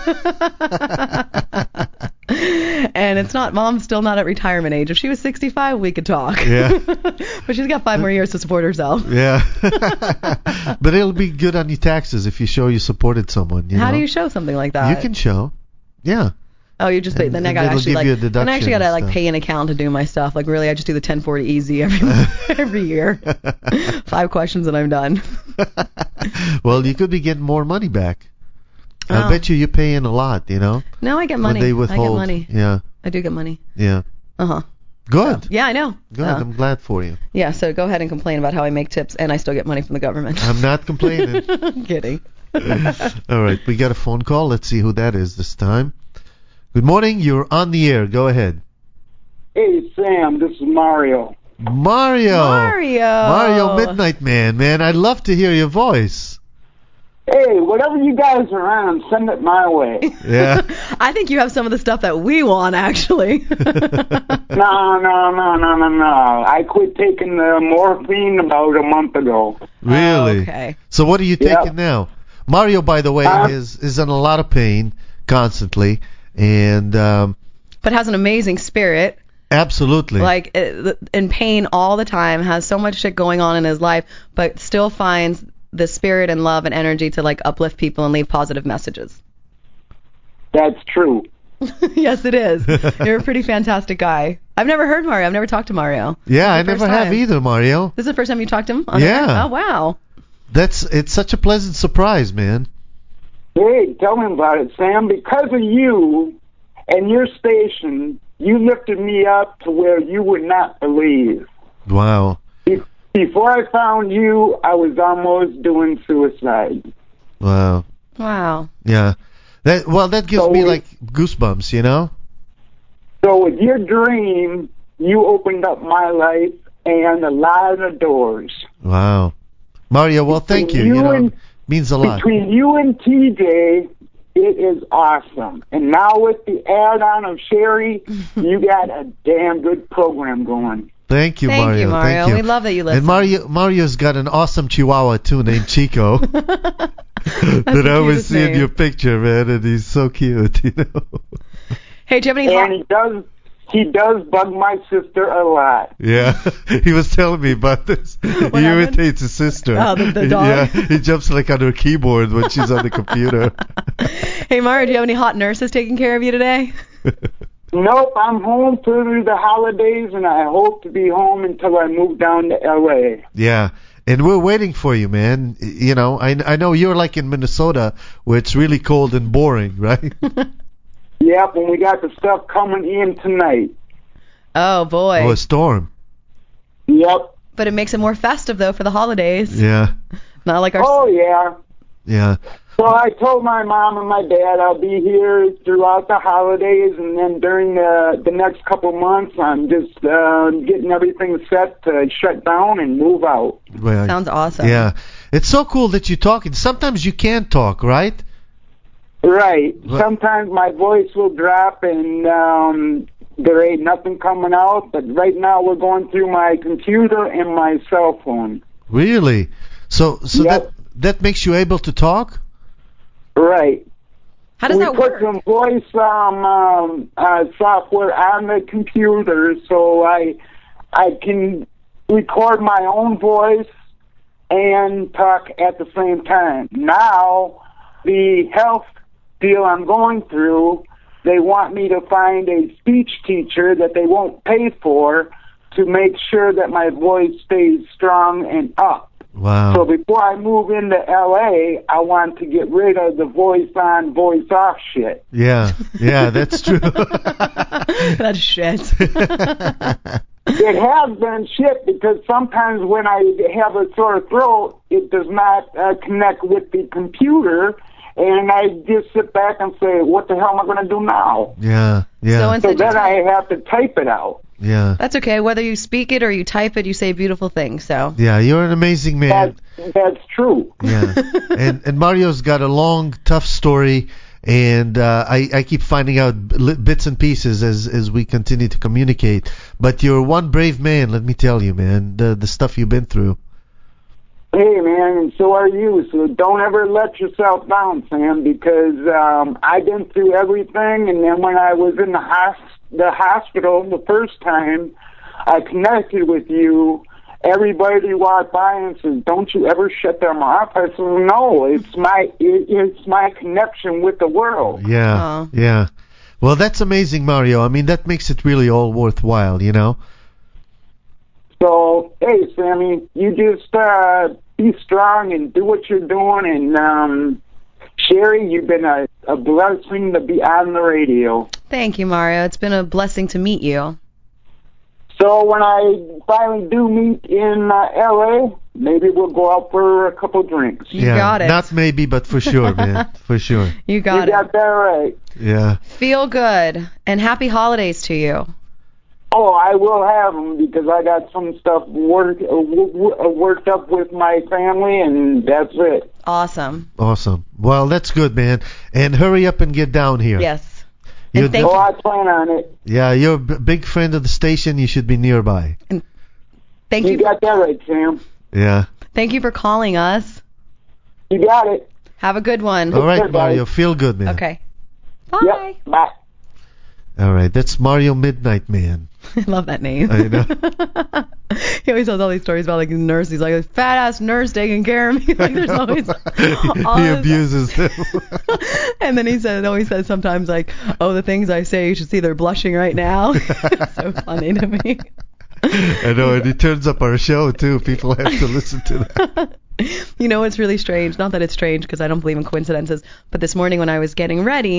And it's not, Mom's still not at retirement age. If she was 65, we could talk. Yeah. But she's got 5 more years to support herself. Yeah. But it'll be good on your taxes if you show you supported someone. How know? do you show something like that? You can show. Yeah. Oh, you just then I And got it'll actually give you a then I actually deduction got to and like stuff. pay an account to do my stuff. Like really, I just do the 1040 easy every year. 5 questions and I'm done. Well, you could be getting more money back. Oh. I bet you're paying a lot, you know? No, I get When money. they I withhold. get money. Yeah. I do get money. Yeah. Uh-huh. Good. Yeah, I know. Good. I'm glad for you. Yeah, so go ahead and complain about how I make tips and I still get money from the government. I'm not complaining. I'm kidding. All right. We got a phone call. Let's see who that is this time. Good morning. You're on the air. Go ahead. Hey, Sam, this is Mario. Mario Midnight Man, I'd love to hear your voice. Hey, whatever you guys are on, send it my way. Yeah. I think you have some of the stuff that we want, actually. No. I quit taking the morphine about a month ago. Really? Okay. So what are you Yep. taking now? Mario, by the way, is in a lot of pain constantly, and But has an amazing spirit. absolutely. Like in pain all the time, has so much shit going on in his life, but still finds the spirit and love and energy to like uplift people and leave positive messages. That's true. Yes, it is. You're a pretty fantastic guy. I've never heard Mario. I've never talked to Mario. Yeah, I This is the never first have time. either, Mario. This is the first time you talked to him? Yeah. Oh, wow. It's such a pleasant surprise, man. Hey, tell me about it, Sam. Because of you and your station, you lifted me up to where you would not believe. Wow. Before I found you, I was almost doing suicide. Wow. Wow. Yeah. That gives So me like goosebumps, you know? So with your dream, you opened up my life and a lot of doors. Wow. Mario, well, thank you. You You know, and- means a lot. Between you and TJ, it is awesome. And now with the add-on of Sherry, you got a damn good program going. Thank you, Thank Mario. you, Mario. Thank you. We love that you listen. And Mario's got an awesome Chihuahua too, named Chico. that the I always cutest see in name. your picture, man, and he's so cute, you know. Hey, do you have any And he does bug my sister a lot. Yeah, he was telling me about this. He happened? irritates his sister. Oh, the dog? Yeah, he jumps like on her keyboard when she's on the computer. Hey, Mario, do you have any hot nurses taking care of you today? Nope, I'm home through the holidays, and I hope to be home until I move down to L.A. Yeah, and we're waiting for you, man. You know, I know you're like in Minnesota where it's really cold and boring, right? Yep, and we got the stuff coming in tonight. Oh, boy. Oh, a storm. Yep. But it makes it more festive, though, for the holidays. Yeah, Not like our... Oh, yeah. yeah. So I told my mom and my dad I'll be here throughout the holidays, and then during the next couple months, I'm just getting everything set to shut down and move out. Well, Sounds awesome. yeah, it's so cool that you talk. And sometimes you can't talk, right? Right. What? Sometimes my voice will drop, and there ain't nothing coming out. But right now, we're going through my computer and my cell phone. Really? So Yep. that makes you able to talk? Right. How does we that put work? some voice software on the computer, so I can record my own voice and talk at the same time. Now, the health deal I'm going through, they want me to find a speech teacher that they won't pay for to make sure that my voice stays strong and up. Wow. So before I move into LA, I want to get rid of the voice on, voice off shit. Yeah, that's true. That's shit. It has been shit because sometimes when I have a sore throat, it does not connect with the computer, and I just sit back and say, what the hell am I going to do now? Yeah. So So instead then I have to type it out. Yeah. That's okay. Whether you speak it or you type it, you say beautiful things. So Yeah, you're an amazing man. That's true. Yeah. And Mario's got a long, tough story, and I keep finding out bits and pieces as we continue to communicate. But you're one brave man, let me tell you, man. The stuff you've been through. Hey, man, and so are you. So don't ever let yourself down, Sam, because I've been through everything, and then when I was in the hospital the first time, I connected with you. Everybody walked by and says, "Don't you ever shut them off?" I said, "No, it's my connection with the world." Yeah. Aw. Yeah. Well, that's amazing, Mario. I mean, that makes it really all worthwhile, you know? So, hey, Sammy, you just be strong and do what you're doing. And Sherry, you've been a blessing to be on the radio. thank you, Mario. It's been a blessing to meet you. So when I finally do meet in L.A., maybe we'll go out for a couple drinks. You yeah. got it. Not maybe, but for sure, man. For sure. You got You it. got that right. Yeah. Feel good and happy holidays to you. Oh, I will have them because I got some stuff worked up with my family, and that's it. Awesome. Awesome. Well, that's good, man. And hurry up and get down here. Yes. You're And thank Oh, you. I plan on it. Yeah, you're a big friend of the station. You should be nearby. Thank You you. got that right, Sam. Yeah. Thank you for calling us. You got it. Have a good one. All right, care, guys. Mario. Feel good, man. Okay. Bye. Yep. Bye. All right. That's Mario Midnight Man. I love that name. I know. He always tells all these stories about like the nurse. He's like a fat ass nurse taking care of me. Like there's always all He this- abuses them. And then he always says sometimes like, oh, the things I say, you should see they're blushing right now. It's so funny to me. I know, and he turns up our show too. People have to listen to that. You know what's really strange? Not that it's strange because I don't believe in coincidences, but this morning when I was getting ready,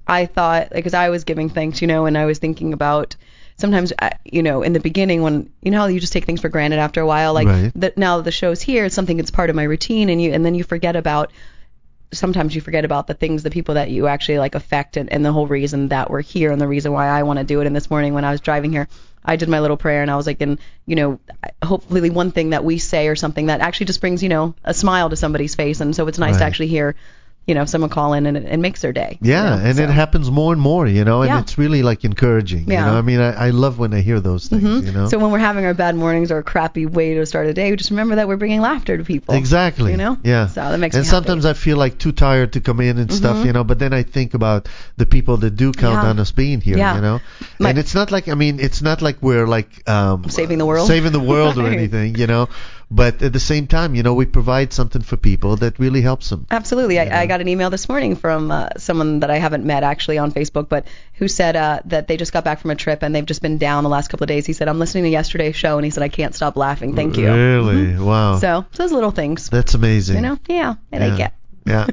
I thought, because I was giving thanks, and I was thinking about sometimes, in the beginning when, how you just take things for granted after a while, like Right. now the show's here, it's something that's part of my routine, and then you forget about, sometimes you forget about the things, the people that you actually like affect, and the whole reason that we're here and the reason why I want to do it. And this morning when I was driving here, I did my little prayer, and I was like, and hopefully one thing that we say or something that actually just brings, a smile to somebody's face. And so it's nice to Right. actually hear, someone call in and it makes their day. Yeah, and it happens more and more, and Yeah. it's really like encouraging. Yeah. I mean, I love when I hear those things, So when we're having our bad mornings or a crappy way to start a day, we just remember that we're bringing laughter to people. Exactly. So Yeah. that makes and me sometimes I feel like too tired to come in and stuff, but then I think about the people that do count Yeah. on us being here, Yeah. And it's not like we're like saving the world. saving the world or Right. anything, but at the same time, we provide something for people that really helps them. Absolutely. I got an email this morning from someone that I haven't met actually on Facebook, but who said that they just got back from a trip and they've just been down the last couple of days. He said, I'm listening to yesterday's show, and he said, I can't stop laughing. Thank you. Really? Wow. So those little things. That's amazing. Yeah, I like it. Yeah.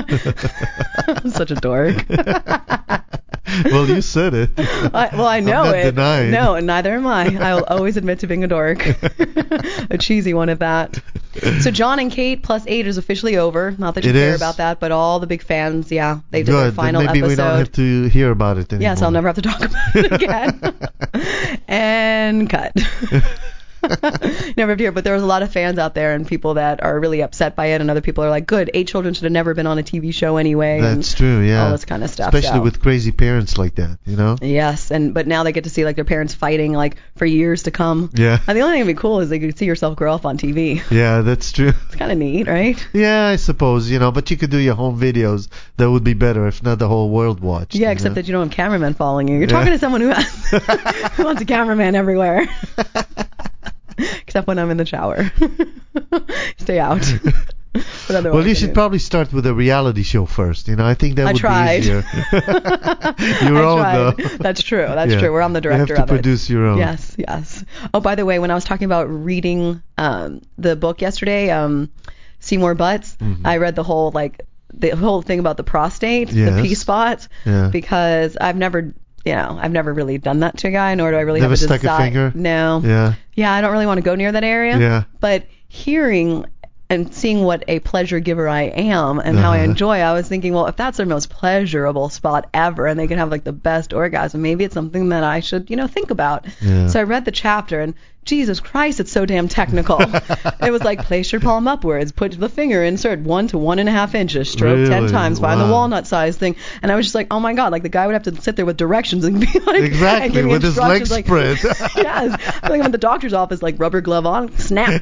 I'm such a dork. Well, you said it. I know I'm not it. denying. No, and neither am I. I will always admit to being a dork. A cheesy one at that. So John and Kate +8 is officially over. Not that you It care is? about that, but all the big fans, they did their Good. final then maybe episode. we don't have to hear about it anymore. Yes, I'll never have to talk about it again. And cut. Never appear, but there was a lot of fans out there and people that are really upset by it, and other people are like, good, 8 Children should have never been on a TV show anyway. That's and true, yeah. all this kind of stuff. Especially so. with crazy parents like that, Yes, but now they get to see like their parents fighting like for years to come. Yeah. And the only thing that'd be cool is they could see yourself grow up on TV. Yeah, that's true. It's kind of neat, right? Yeah, I suppose, but you could do your home videos. That would be better if not the whole world watched. Yeah, except that you don't have cameramen following you. You're Yeah. talking to someone who who wants a cameraman everywhere. Except when I'm in the shower. Stay out. But otherwise, Well, you should probably start with a reality show first. I think that I would tried. be easier. Your own, though. That's true. That's Yeah. true. We're on the director You have to of produce it. your own. Yes. Oh, by the way, when I was talking about reading the book yesterday, Seymour Butts, I read the whole thing about the prostate, the Yes. P spot, Yeah. because I've never really done that to a guy, nor do I really Never have a stuck desire. a finger? No. Yeah. Yeah, I don't really want to go near that area. Yeah. But hearing and seeing what a pleasure giver I am and how I enjoy, I was thinking, well, if that's their most pleasurable spot ever and they can have like the best orgasm, maybe it's something that I should, think about. Yeah. So I read the chapter and Jesus Christ, it's so damn technical. It was like place your palm upwards, put the finger, insert 1 to 1.5 inches, stroke 10 Really? times, find the Wow. walnut size thing. And I was just like, oh my God, like the guy would have to sit there with directions and be like, Exactly, and give me with his legs instructions, like, spread. Yes. Like I'm at the doctor's office, like rubber glove on, snap.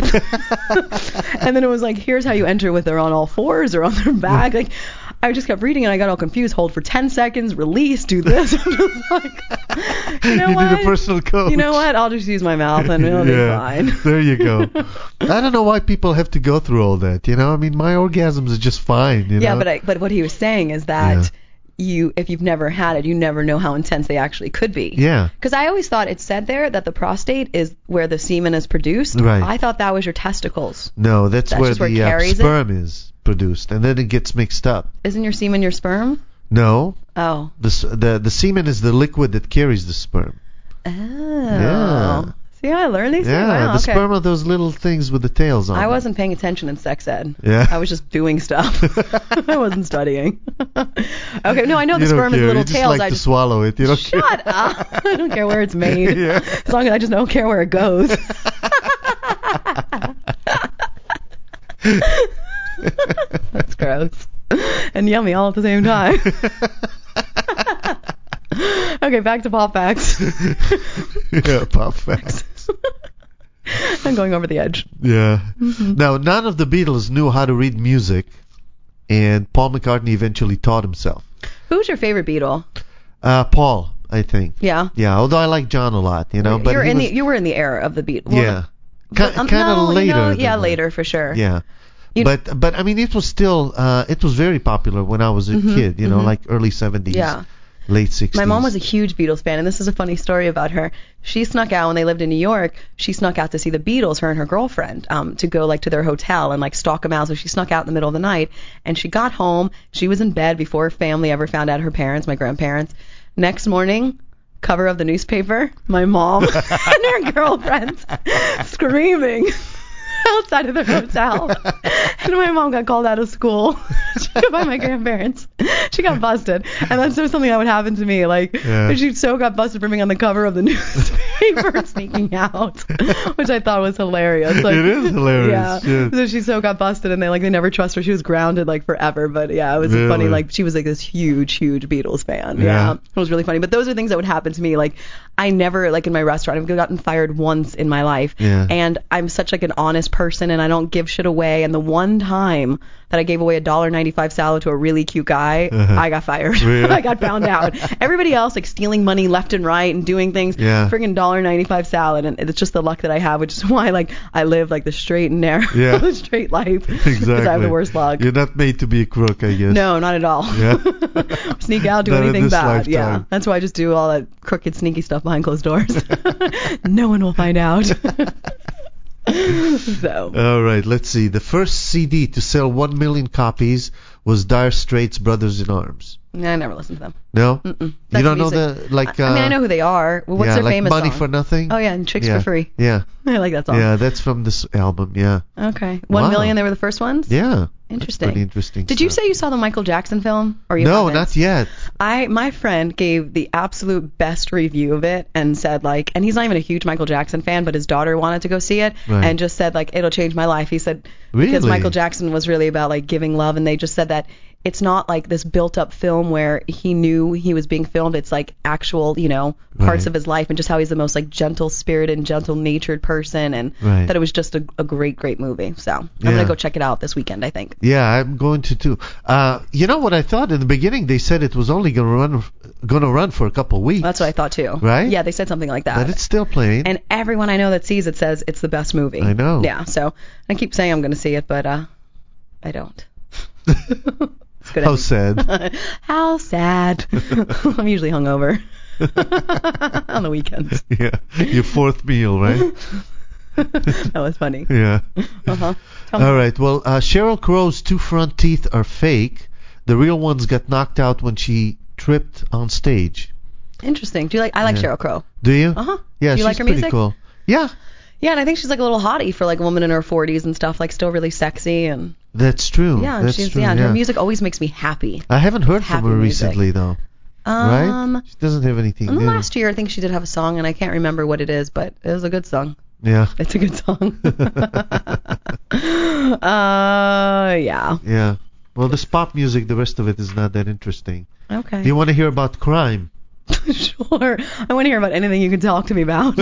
And then it was like, here's how you enter with their on all fours or on their back. Like I just kept reading and I got all confused. Hold for 10 seconds, release, do this. I'm just like, you know You what? need a personal coach. You know what? I'll just use my mouth and it'll be fine. There you go. I don't know why people have to go through all that. I mean, my orgasms are just fine. Yeah, know? but what he was saying is that if you've never had it, you never know how intense they actually could be. Yeah. Because I always thought it said there that the prostate is where the semen is produced. Right. I thought that was your testicles. No, that's where just where it the carries it? sperm is produced, and then it gets mixed up. Isn't your semen your sperm? No, Oh. the semen is the liquid that carries the sperm. Oh. Yeah. See how I learned these things? Yeah, Wow, the okay. sperm are those little things with the tails on I them. wasn't paying attention in sex ed. Yeah. I was just doing stuff. I wasn't studying. Okay, no, I know the You don't sperm has care. little You just tails. like I to just swallow it. You don't Shut up. I don't care where it's made. Yeah. As long as I just don't care where it goes. That's gross. And yummy all at the same time. Okay, back to pop facts. Yeah, pop facts. I'm going over the edge. Yeah. Mm-hmm. Now, none of the Beatles knew how to read music, and Paul McCartney eventually taught himself. Who's your favorite Beatle? Paul, I think. Yeah. Yeah, although I like John a lot, but you were in the era of the Beatles. yeah, kind of no, later. than yeah, that. later for sure. Yeah. You- But I mean, it was still it was very popular when I was a kid, like early 70s. Yeah. late 60s. My mom was a huge Beatles fan, and this is a funny story about her. She snuck out when they lived in New York. She snuck out to see the Beatles, her and her girlfriend, to go like to their hotel and like stalk them out. So she snuck out in the middle of the night, and she got home. She was in bed before her family ever found out, her parents, my grandparents. Next morning, cover of the newspaper, my mom and her girlfriends screaming outside of their hotel. And my mom got called out of school by my grandparents. She got busted. And that's just something that would happen to me. Like, she so got busted for being on the cover of the newspaper sneaking out, which I thought was hilarious. Like, it is hilarious. Yeah. So she so got busted, and they never trust her. She was grounded like forever. But yeah, it was funny. Like, she was like this huge Beatles fan. Yeah. It was really funny. But those are things that would happen to me. Like, I never, like in my restaurant, I've gotten fired once in my life. Yeah. And I'm such like an honest person, and I don't give shit away. And the one time that I gave away a $1.95 salad to a really cute guy, I got fired. Really? I got found out. Everybody else like stealing money left and right and doing things. Friggin' $1.95 salad, and it's just the luck that I have, which is why like I live like the straight and narrow, straight life. Exactly. Because I have the worst luck. You're not made to be a crook, I guess. No, not at all. Yeah. Sneak out, do Not in anything this bad. lifetime. Yeah. That's why I just do all that crooked, sneaky stuff behind closed doors. No one will find out. So. All right, let's see. The first CD to sell 1 million copies was Dire Straits' Brothers in Arms. I never listened to them. No? Mm-mm. You That's don't music. know the, like... I mean, I know who they are. Well, what's their like famous Money song? for Nothing? Oh, yeah, and Chicks for Free. Yeah. I like that song. Yeah, that's from this album, yeah. Okay. 1 million, they were the first ones? Yeah. Interesting. Pretty interesting Did you say you saw the Michael Jackson film? Or you No, haven't? not yet. My friend gave the absolute best review of it and said like, and he's not even a huge Michael Jackson fan, but his daughter wanted to go see it and just said like, it'll change my life. He said because Really? Michael Jackson was really about like giving love, and they just said that it's not like this built up film where he knew he was being filmed. It's like actual, parts of his life, and just how he's the most like gentle spirited and gentle natured person, and that it was just a great movie. So I'm gonna go check it out this weekend, I think. Yeah, I'm going to too. You know what I thought in the beginning? They said it was only gonna run for a couple weeks. That's what I thought too. Right? Yeah, they said something like that. But it's still playing. And everyone I know that sees it says it's the best movie. I know. Yeah, so I keep saying I'm going to see it, but I don't. It's good. How sad. How sad. I'm usually hungover on the weekends. Yeah, your fourth meal, right? That was funny. Yeah. Uh-huh. All right. Well, Sheryl Crow's 2 front teeth are fake. The real ones got knocked out when she tripped on stage. Interesting. Do you like? I like Sheryl Crow. Do you? Uh-huh. Yeah, Do you she's like her pretty music? cool. Yeah. Yeah, and I think she's like a little hottie for like a woman in her 40s and stuff. Like still really sexy and. That's true. Yeah, and That's she's true. and her music always makes me happy. I haven't heard from Happy her music. recently though. Right? She doesn't have anything new. Last year, I think she did have a song, and I can't remember what it is, but it was a good song. Yeah. It's a good song. Yeah. Yeah. Well, this pop music, the rest of it is not that interesting. Okay. Do you want to hear about crime? Sure. I want to hear about anything you can talk to me about.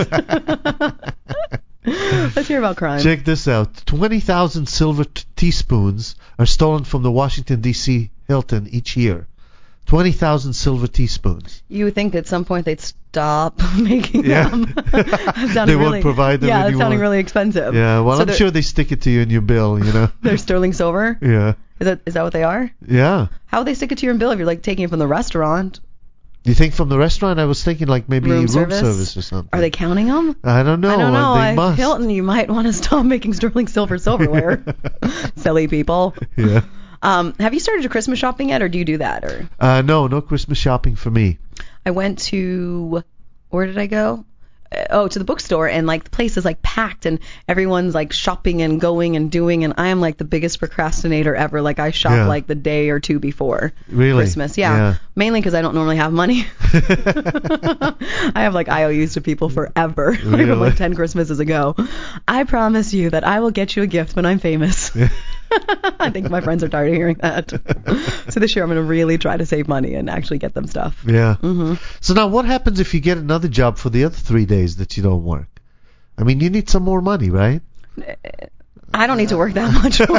Let's hear about crime. Check this out. 20,000 silver teaspoons are stolen from the Washington, D.C. Hilton each year. 20,000 silver teaspoons. You would think at some point they'd stop making them. They won't provide them Yeah, anymore. that's sounding really expensive. Yeah, well, So I'm sure they stick it to you in your bill, They're sterling silver? Yeah. Is that what they are? Yeah. How would they stick it to your bill if you're like taking it from the restaurant? You think from the restaurant? I was thinking like maybe room service or something. Are they counting them? I don't know. I don't know. They must. Hilton, you might want to stop making sterling silverware. Silly people. Yeah. Have you started your Christmas shopping yet, or do you do that? Or no Christmas shopping for me. I went to, where did I go? To the bookstore, and like the place is like packed, and everyone's like shopping and going and doing, and I am like the biggest procrastinator ever. Like I shop like the day or two before Christmas. Yeah. Mainly because I don't normally have money. I have like IOUs to people forever, like from like 10 Christmases ago. I promise you that I will get you a gift when I'm famous. I think my friends are tired of hearing that. So this year I'm going to really try to save money and actually get them stuff. Yeah. Mm-hmm. So now what happens if you get another job for the other 3 days that you don't work? I mean, you need some more money, right? I don't need to work that much for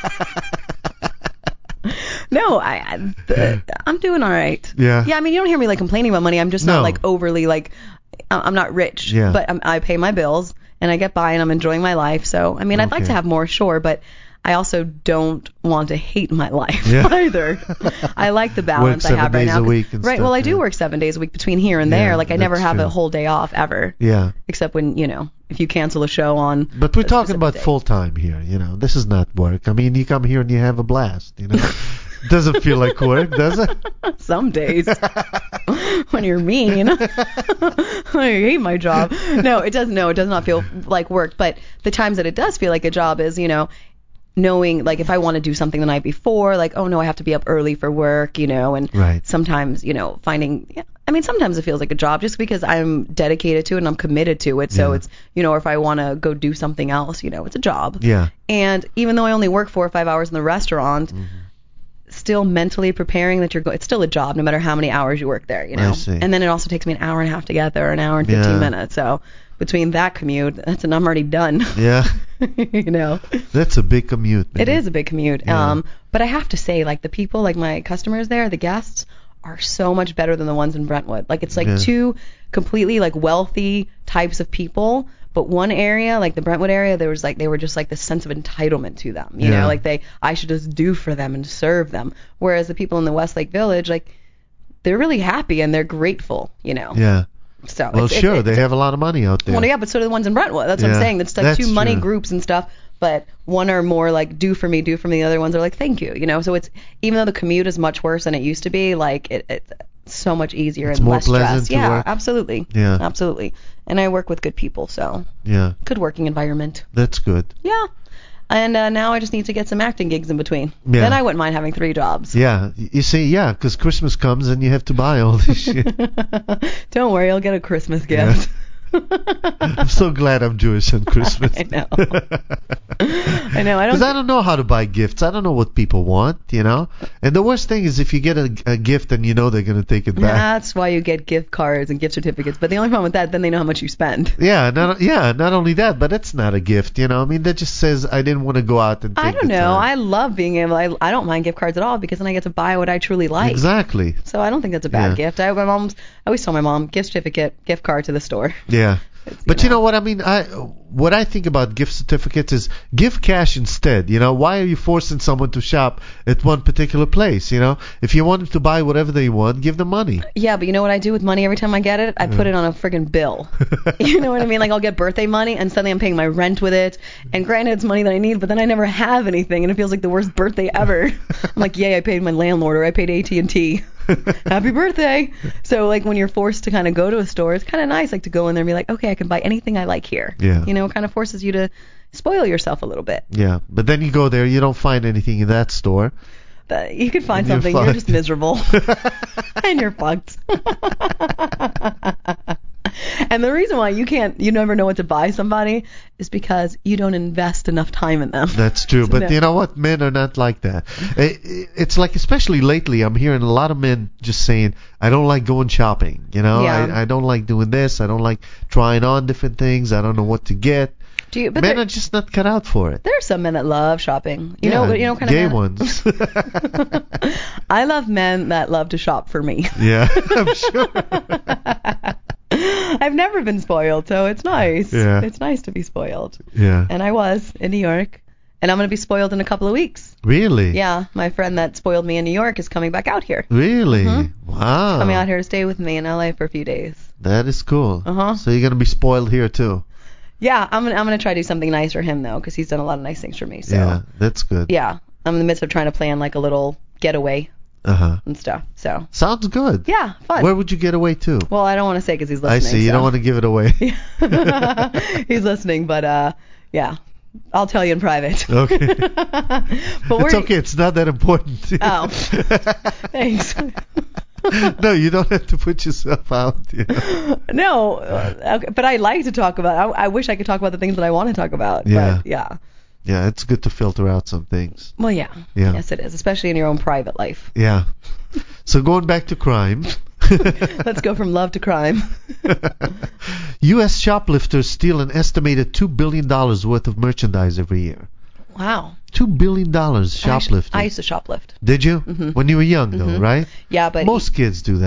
it. No, I'm doing all right. Yeah. Yeah, I mean, you don't hear me like complaining about money. I'm just not like overly like, I'm not rich. Yeah. But I pay my bills and I get by and I'm enjoying my life. So, I mean, I'd like to have more, sure, but I also don't want to hate my life Yeah. either. I like the balance Work I have 7 right days now. a week and right. stuff, Well, I do yeah. work 7 days a week between here and Yeah, there. Like I never that's have true. a whole day off ever. Yeah. Except when, if you cancel a show on. But we're a talking specific about day. full time here. This is not work. I mean, you come here and you have a blast. Doesn't feel like work, does it? Some days when you're mean. I hate my job. No, it doesn't. No, it does not feel like work. But the times that it does feel like a job is, knowing, like, if I want to do something the night before, like, oh no, I have to be up early for work, and Right. sometimes, finding. I mean, sometimes it feels like a job just because I'm dedicated to it and I'm committed to it. So Yeah. it's, or if I want to go do something else, it's a job. Yeah. And even though I only work 4 or 5 hours in the restaurant, still mentally preparing that it's still a job no matter how many hours you work there, I see. And then it also takes me an hour and a half to get there, an hour and 15 Yeah. minutes. So between that commute, I'm already done. Yeah. you That's a big commute. It is a big commute. Yeah. But I have to say, like, the people, like my customers there, the guests, are so much better than the ones in Brentwood. Like, it's like Yeah. two completely like wealthy types of people, but one area, like the Brentwood area, they were just like this sense of entitlement to them. You Yeah. know, like I should just do for them and serve them. Whereas the people in the Westlake Village, like, they're really happy and they're grateful. Yeah. So Well, it's, sure, it's, they have a lot of money out there. well, yeah, but so do the ones in Brentwood. That's what Yeah, I'm saying. It's like that's two money true. groups and stuff, but one are more like do for me. The other ones are like thank you. So it's, even though the commute is much worse than it used to be, like it's so much easier It's and more less pleasant stress. to Yeah, work. absolutely. Yeah. Absolutely. And I work with good people, so Yeah, good working environment. that's good. Yeah. And now I just need to get some acting gigs in between. Yeah. Then I wouldn't mind having 3 jobs. Yeah, you see, yeah, because Christmas comes and you have to buy all this shit. Don't worry, I'll get a Christmas Yeah. gift. I'm so glad I'm Jewish on Christmas. I know. I know. I don't. Because I don't know how to buy gifts. I don't know what people want, And the worst thing is if you get a gift and they're going to take it back. That's why you get gift cards and gift certificates. But the only problem with that, then they know how much you spend. Yeah, not only that, but it's not a gift, I mean, that just says I didn't want to go out and take I don't the know. time. I love being able. I don't mind gift cards at all because then I get to buy what I truly like. Exactly. So I don't think that's a bad Yeah. gift. I always tell my mom, gift certificate, gift card to the store. Yeah. But you know what I mean? What I think about gift certificates is give cash instead. Why are you forcing someone to shop at one particular place? If you want them to buy whatever they want, give them money. Yeah, but you know what I do with money every time I get it? I put it on a friggin' bill. You know what I mean? Like I'll get birthday money and suddenly I'm paying my rent with it. And granted, it's money that I need, but then I never have anything and it feels like the worst birthday ever. I'm like, yay, I paid my landlord or I paid AT&T. Happy birthday. So like when you're forced to kind of go to a store, it's kind of nice like to go in there and be like, okay, I can buy anything I like here. Yeah. It kind of forces you to spoil yourself a little bit. Yeah. But then you go there, you don't find anything in that store. But you could find You're something. You're fucked. just miserable. And you're fucked. And the reason why you never know what to buy somebody is because you don't invest enough time in them. That's true. But No. you know what? Men are not like that. It's like, especially lately, I'm hearing a lot of men just saying, I don't like going shopping. Yeah. I don't like doing this. I don't like trying on different things. I don't know what to get. But Men are just not cut out for it. there are some men that love shopping. You Yeah, know kind gay of men? ones. I love men that love to shop for me. Yeah, I'm sure. I've never been spoiled, so it's nice. Yeah. It's nice to be spoiled. Yeah. And I was in New York, and I'm going to be spoiled in a couple of weeks. Really? Yeah, my friend that spoiled me in New York is coming back out here. Really? Mhm. Wow. Coming out here to stay with me in LA for a few days. That is cool. Uh-huh. So you're gonna be spoiled here too. Yeah, I'm gonna try to do something nice for him though, because he's done a lot of nice things for me. So Yeah, that's good. yeah, I'm in the midst of trying to plan like a little getaway Uh huh. and stuff. So Sounds good. yeah, fun. Where would you get away to? Well, I don't want to say because he's I listening. see. You so. don't want to give it away. He's listening, but yeah, I'll tell you in private. Okay. But It's okay. It's not that important. Oh, thanks. No, you don't have to put yourself out. No, okay, but I like to talk about. I wish I could talk about the things that I want to talk about. Yeah. But yeah. Yeah, it's good to filter out some things. Well, yeah. Yeah. Yes, it is, especially in your own private life. Yeah. So going back to crime. Let's go from love to crime. U.S. shoplifters steal an estimated $2 billion worth of merchandise every year. Wow. $2 billion shoplifting. I used to shoplift. Did you? Mhm. When you were young, though, Mhm. right? Yeah, but Most kids do that.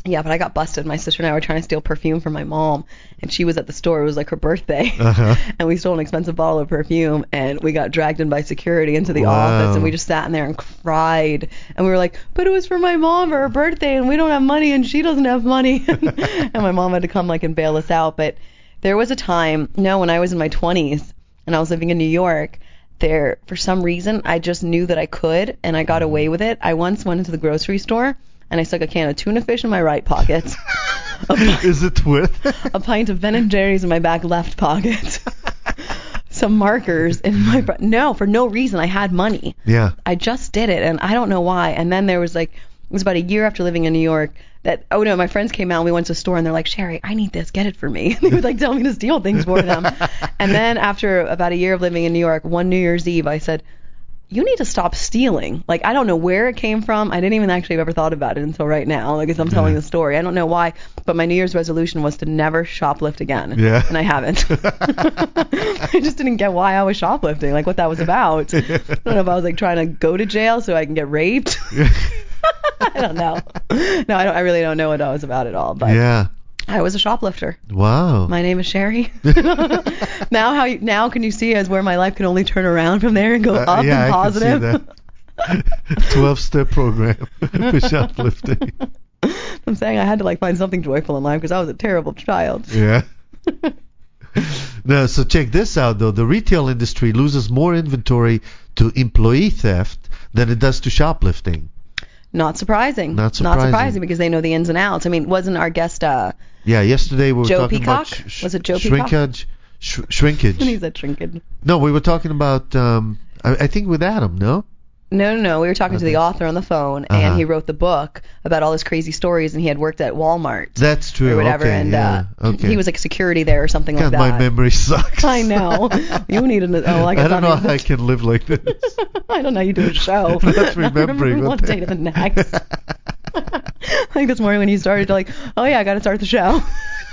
Yeah, but I got busted. My sister and I were trying to steal perfume from my mom, and she was at the store. It was like her birthday, and we stole an expensive bottle of perfume, and we got dragged in by security into the office, and we just sat in there and cried, and we were like, but it was for my mom for her birthday, and we don't have money, and she doesn't have money, and my mom had to come like and bail us out. But there was a time, when I was in my 20s, and I was living in New York, there, for some reason, I just knew that I could, and I got away with it. I once went into the grocery store, and I stuck a can of tuna fish in my right pocket. Is it with? A pint of Ben & Jerry's in my back left pocket. Some markers in my... No, for no reason. I had money. Yeah. I just did it, and I don't know why. And then there was it was about a year after living in New York that, my friends came out, and we went to a store, and they're like, Sherry, I need this. Get it for me. And they would tell me to steal things for them. And then after about a year of living in New York, one New Year's Eve, I said, you need to stop stealing. I don't know where it came from. I didn't even actually have ever thought about it until right now, as I'm telling the story. I don't know why, but my New Year's resolution was to never shoplift again. Yeah. And I haven't. I just didn't get why I was shoplifting, what that was about. I don't know if I was trying to go to jail so I can get raped. I don't know. No, I really don't know what that was about at all. But yeah. I was a shoplifter. Wow. My name is Sherry. Now can you see as where my life can only turn around from there and go up and positive? I can see that. 12-step program for shoplifting. I'm saying I had to find something joyful in life because I was a terrible child. Yeah. No, so check this out though. The retail industry loses more inventory to employee theft than it does to shoplifting. Not surprising. Not surprising because they know the ins and outs. I mean, wasn't our guest yesterday we were Joe talking Peacock? about Was it Joe Peacock? Shrinkage. He said shrinkage. No, we were talking about I think with Adam, no? No. We were talking to the author on the phone, and he wrote the book about all his crazy stories, and he had worked at Walmart. That's true. Or whatever, okay, and he was security there or something like that. My memory sucks. I know. You need to. I don't know how I can live like this. I don't know. You do a show. That's remembering one day to the next. This morning when you started, I got to start the show.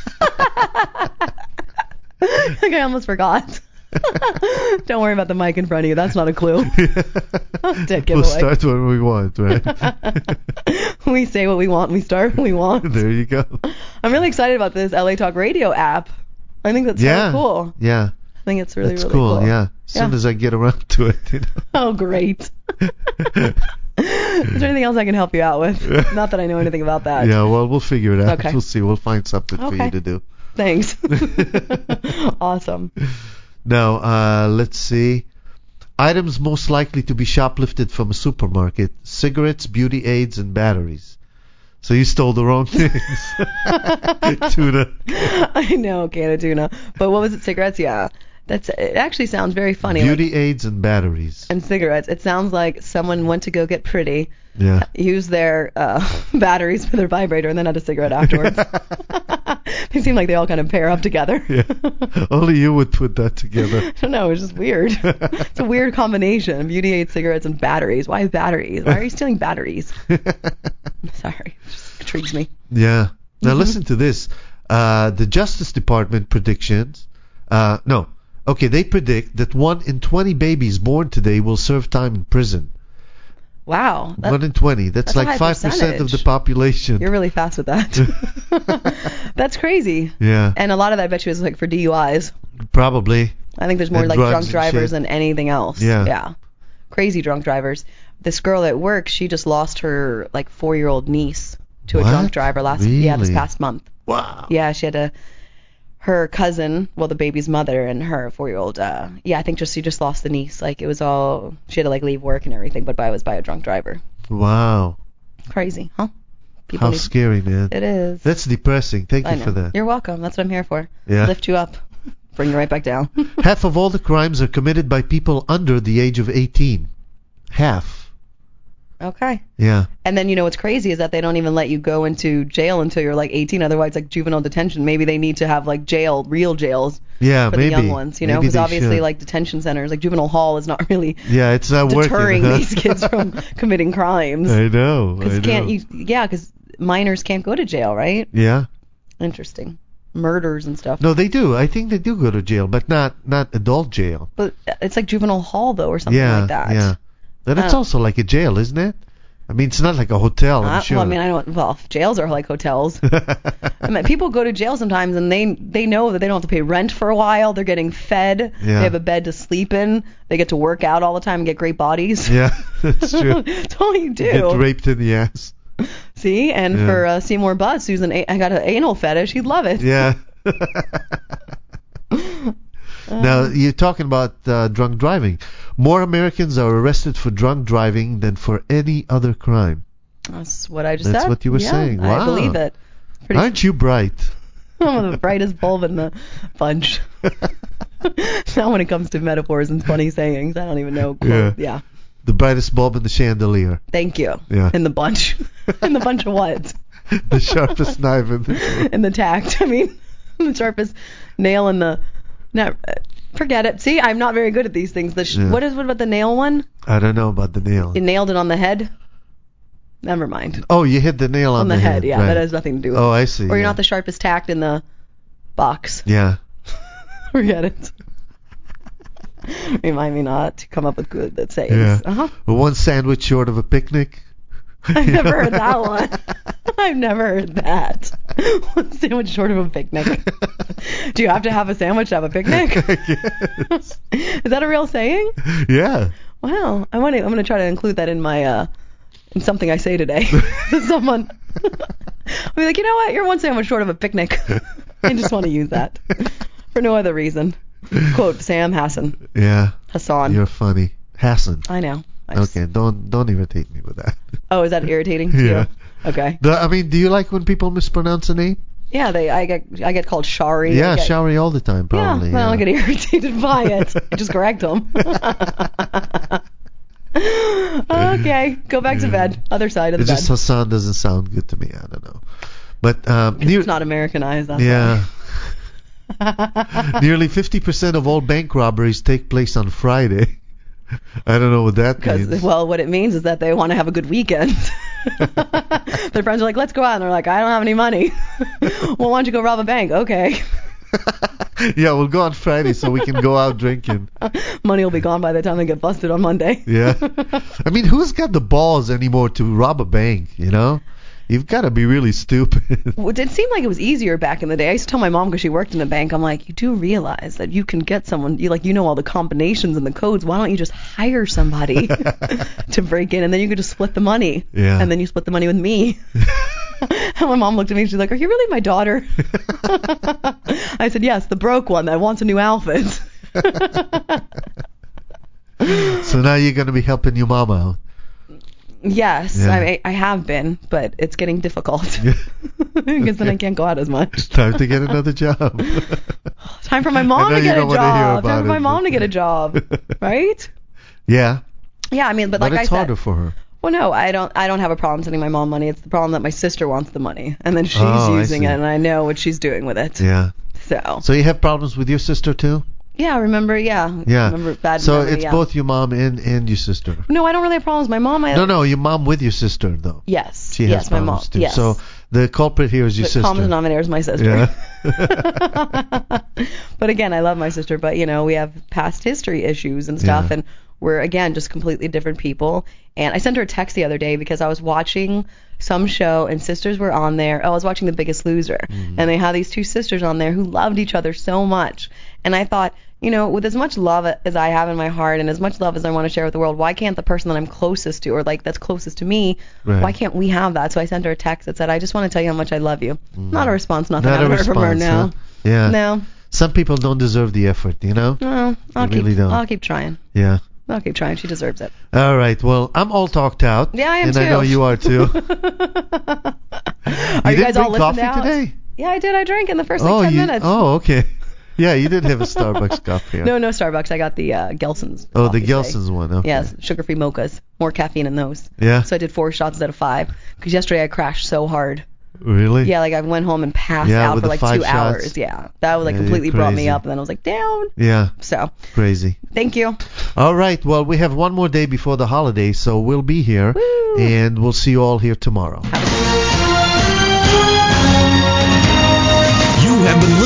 I almost forgot. Don't worry about the mic in front of you. That's not a clue. Dead giveaway. We'll start when we want, right? We say what we want. We start when we want. There you go. I'm really excited about this LA Talk Radio app. I think that's so cool. Yeah. I think it's really cool. Yeah. As soon as I get around to it. Oh, great. Is there anything else I can help you out with? Not that I know anything about that. Yeah, well, we'll figure it out. Okay. We'll see. We'll find something for you to do. Thanks. Awesome. Now, let's see. Items most likely to be shoplifted from a supermarket: cigarettes, beauty aids, and batteries. So you stole the wrong things. Tuna. I know, can of tuna. But what was it? Cigarettes? Yeah. It actually sounds very funny. Beauty aids and batteries. And cigarettes. It sounds like someone went to go get pretty, used their batteries for their vibrator, and then had a cigarette afterwards. They seem like they all kind of pair up together. Yeah. Only you would put that together. I don't know. It's just weird. It's a weird combination. Beauty aids, cigarettes, and batteries. Why batteries? Why are you stealing batteries? Sorry. It just intrigues me. Yeah. Now listen to this. The Justice Department predictions. They predict that 1 in 20 babies born today will serve time in prison. Wow. 1 in 20. That's like 5% of the population. You're really fast with that. That's crazy. Yeah. And a lot of that I bet you is for DUIs. Probably. I think there's more drunk drivers than anything else. Yeah. Crazy drunk drivers. This girl at work, she just lost her 4-year-old niece to a drunk driver this past month. Wow. Yeah, she had her cousin, the baby's mother, and her 4-year-old, I think she just lost the niece. It was all, she had to leave work and everything, but it was by a drunk driver. Wow. Crazy, huh? How scary, man. It is. That's depressing. Thank you for that. You're welcome. That's what I'm here for. Yeah. Lift you up. Bring you right back down. Half of all the crimes are committed by people under the age of 18. Half. Okay. Yeah. And then what's crazy is that they don't even let you go into jail until you're 18. Otherwise, juvenile detention. Maybe they need to have real jails. Yeah, for the young ones, because obviously detention centers, juvenile hall is not really. Yeah, it's not deterring working, these kids from committing crimes. I know. Because minors can't go to jail, right? Yeah. Interesting. Murders and stuff. No, they do. I think they do go to jail, but not adult jail. But it's juvenile hall though, or something like that. Yeah. But it's also like a jail, isn't it? I mean, it's not like a hotel, I'm sure. Well, I mean, I don't. Well, jails are like hotels. I mean, people go to jail sometimes, and they know that they don't have to pay rent for a while. They're getting fed. Yeah. They have a bed to sleep in. They get to work out all the time and get great bodies. Yeah, that's true. That's all you do. Get raped in the ass. See, and Yeah. for Seymour Butts, who's I got an anal fetish, he'd love it. Yeah. Now, you're talking about drunk driving. More Americans are arrested for drunk driving than for any other crime. That's what I just said. That's what you were saying. Wow. I believe it. Aren't you bright? I'm the brightest bulb in the bunch. Now when it comes to metaphors and funny sayings, I don't even know. Yeah. The brightest bulb in the chandelier. Thank you. Yeah. In the bunch. In the bunch of what? The sharpest knife in the In the tact. I mean, the sharpest nail in the... No, forget it. See, I'm not very good at these things. What about the nail one? I don't know about the nail. You nailed it on the head? Never mind. Oh, you hit the nail on the head. Yeah, right. that has nothing to do with it. Oh, I see. Or you're not the sharpest tact in the box. Yeah. Forget it. Remind me not to come up with good sayings. Yeah. Uh-huh. One sandwich short of a picnic. I've never heard that one. I've never heard that. One sandwich short of a picnic. Do you have to have a sandwich to have a picnic? Yes. Is that a real saying? Yeah. Wow. I'm going to try to include that in my in something I say today. Someone. I'll be like, you know what? You're one sandwich short of a picnic. I just want to use that for no other reason. Quote Sam Hassan. Yeah. Hassan. You're funny. Hassan. I know. Okay, don't irritate me with that. Oh, is that irritating to Yeah. you? Okay. I mean, do you like when people mispronounce a name? Yeah, I get called Shari. Yeah, Shari all the time, probably. Yeah, well, I get irritated by it. I just correct them. Okay, go back to bed. Other side of the It's bed. just Hassan doesn't sound good to me. I don't know. But It's not Americanized. That's yeah. Nearly 50% of all bank robberies take place on Friday. I don't know what that means. Because, well, what it means is that they want to have a good weekend. Their friends are like, let's go out. And they're like, I don't have any money. Well, why don't you go rob a bank? Okay. Yeah, we'll go on Friday so we can go out drinking. Money will be gone by the time they get busted on Monday. Yeah. I mean, who's got the balls anymore to rob a bank, you know? You've got to be really stupid. Well, it seemed like it was easier back in the day. I used to tell my mom because she worked in a bank, I'm like, you do realize that you can get someone, you know all the combinations and the codes. Why don't you just hire somebody to break in, and then you could just split the money. Yeah. And then you split the money with me. And my mom looked at me and she's like, are you really my daughter? I said, yes, the broke one that wants a new outfit. So now you're going to be helping your mom out. Yes, Yeah. I have been, but it's getting difficult. Because then I can't go out as much. Time to get another job. Time for my mom to get a job. Time for my mom to get a job. Right? Yeah. Yeah, I mean, but like I it's said, harder for her. well, no, I don't have a problem sending my mom money. It's the problem that my sister wants the money, and then she's Oh, I using see. it, and I know what she's doing with it. Yeah. So you have problems with your sister too? yeah, remember, yeah. Yeah. Remember bad So memory, it's yeah. both your mom and your sister. No, I don't really have problems. My mom, No, your mom with your sister though. Yes. She has yes, my problems mom. too. Yes. So the culprit here is your The sister. common denominator is my sister. Yeah. But again, I love my sister, but we have past history issues and stuff, Yeah. and we're again just completely different people. And I sent her a text the other day because I was watching some show and sisters were on there. Oh, I was watching The Biggest Loser, and they had these two sisters on there who loved each other so much. And I thought, with as much love as I have in my heart and as much love as I want to share with the world, why can't the person that I'm closest to or like that's closest to me, Right. why can't we have that? So I sent her a text that said, I just want to tell you how much I love you. Not a response, nothing. I Not a haven't heard from her response, now. huh? Yeah. No. Some people don't deserve the effort, you know? No, They really don't. I'll keep trying. Yeah. I'll keep trying. She deserves it. All right. Well, I'm all talked out. Yeah, I am and too. I know you are too. Are you didn't guys all drink listening coffee out? today? Yeah, I did. I drank in the first 10 minutes. Oh, okay. Yeah, you did have a Starbucks coffee. No Starbucks. I got the Gelson's. Oh, the coffee today. Gelson's one. Okay. Yes, sugar-free mochas. More caffeine in those. Yeah. So I did 4 shots instead of 5. Because yesterday I crashed so hard. Really? Yeah, like I went home and passed Yeah, out with for the like 5 2 shots. hours. Yeah, that was like Yeah, completely brought me crazy. up, and then I was like down. Yeah. So Crazy. thank you. All right. Well, we have one more day before the holiday, so we'll be here, Woo. and we'll see you all here tomorrow. You have been listening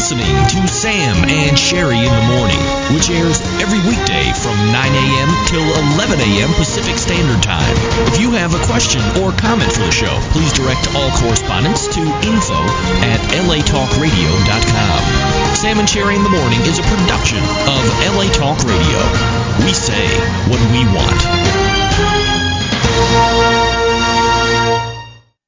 listening to Sam and Sherry in the Morning, which airs every weekday from 9 a.m. till 11 a.m. Pacific Standard Time. If you have a question or comment for the show, please direct all correspondence to info@latalkradio.com. Sam and Sherry in the Morning is a production of LA Talk Radio. We say what we want.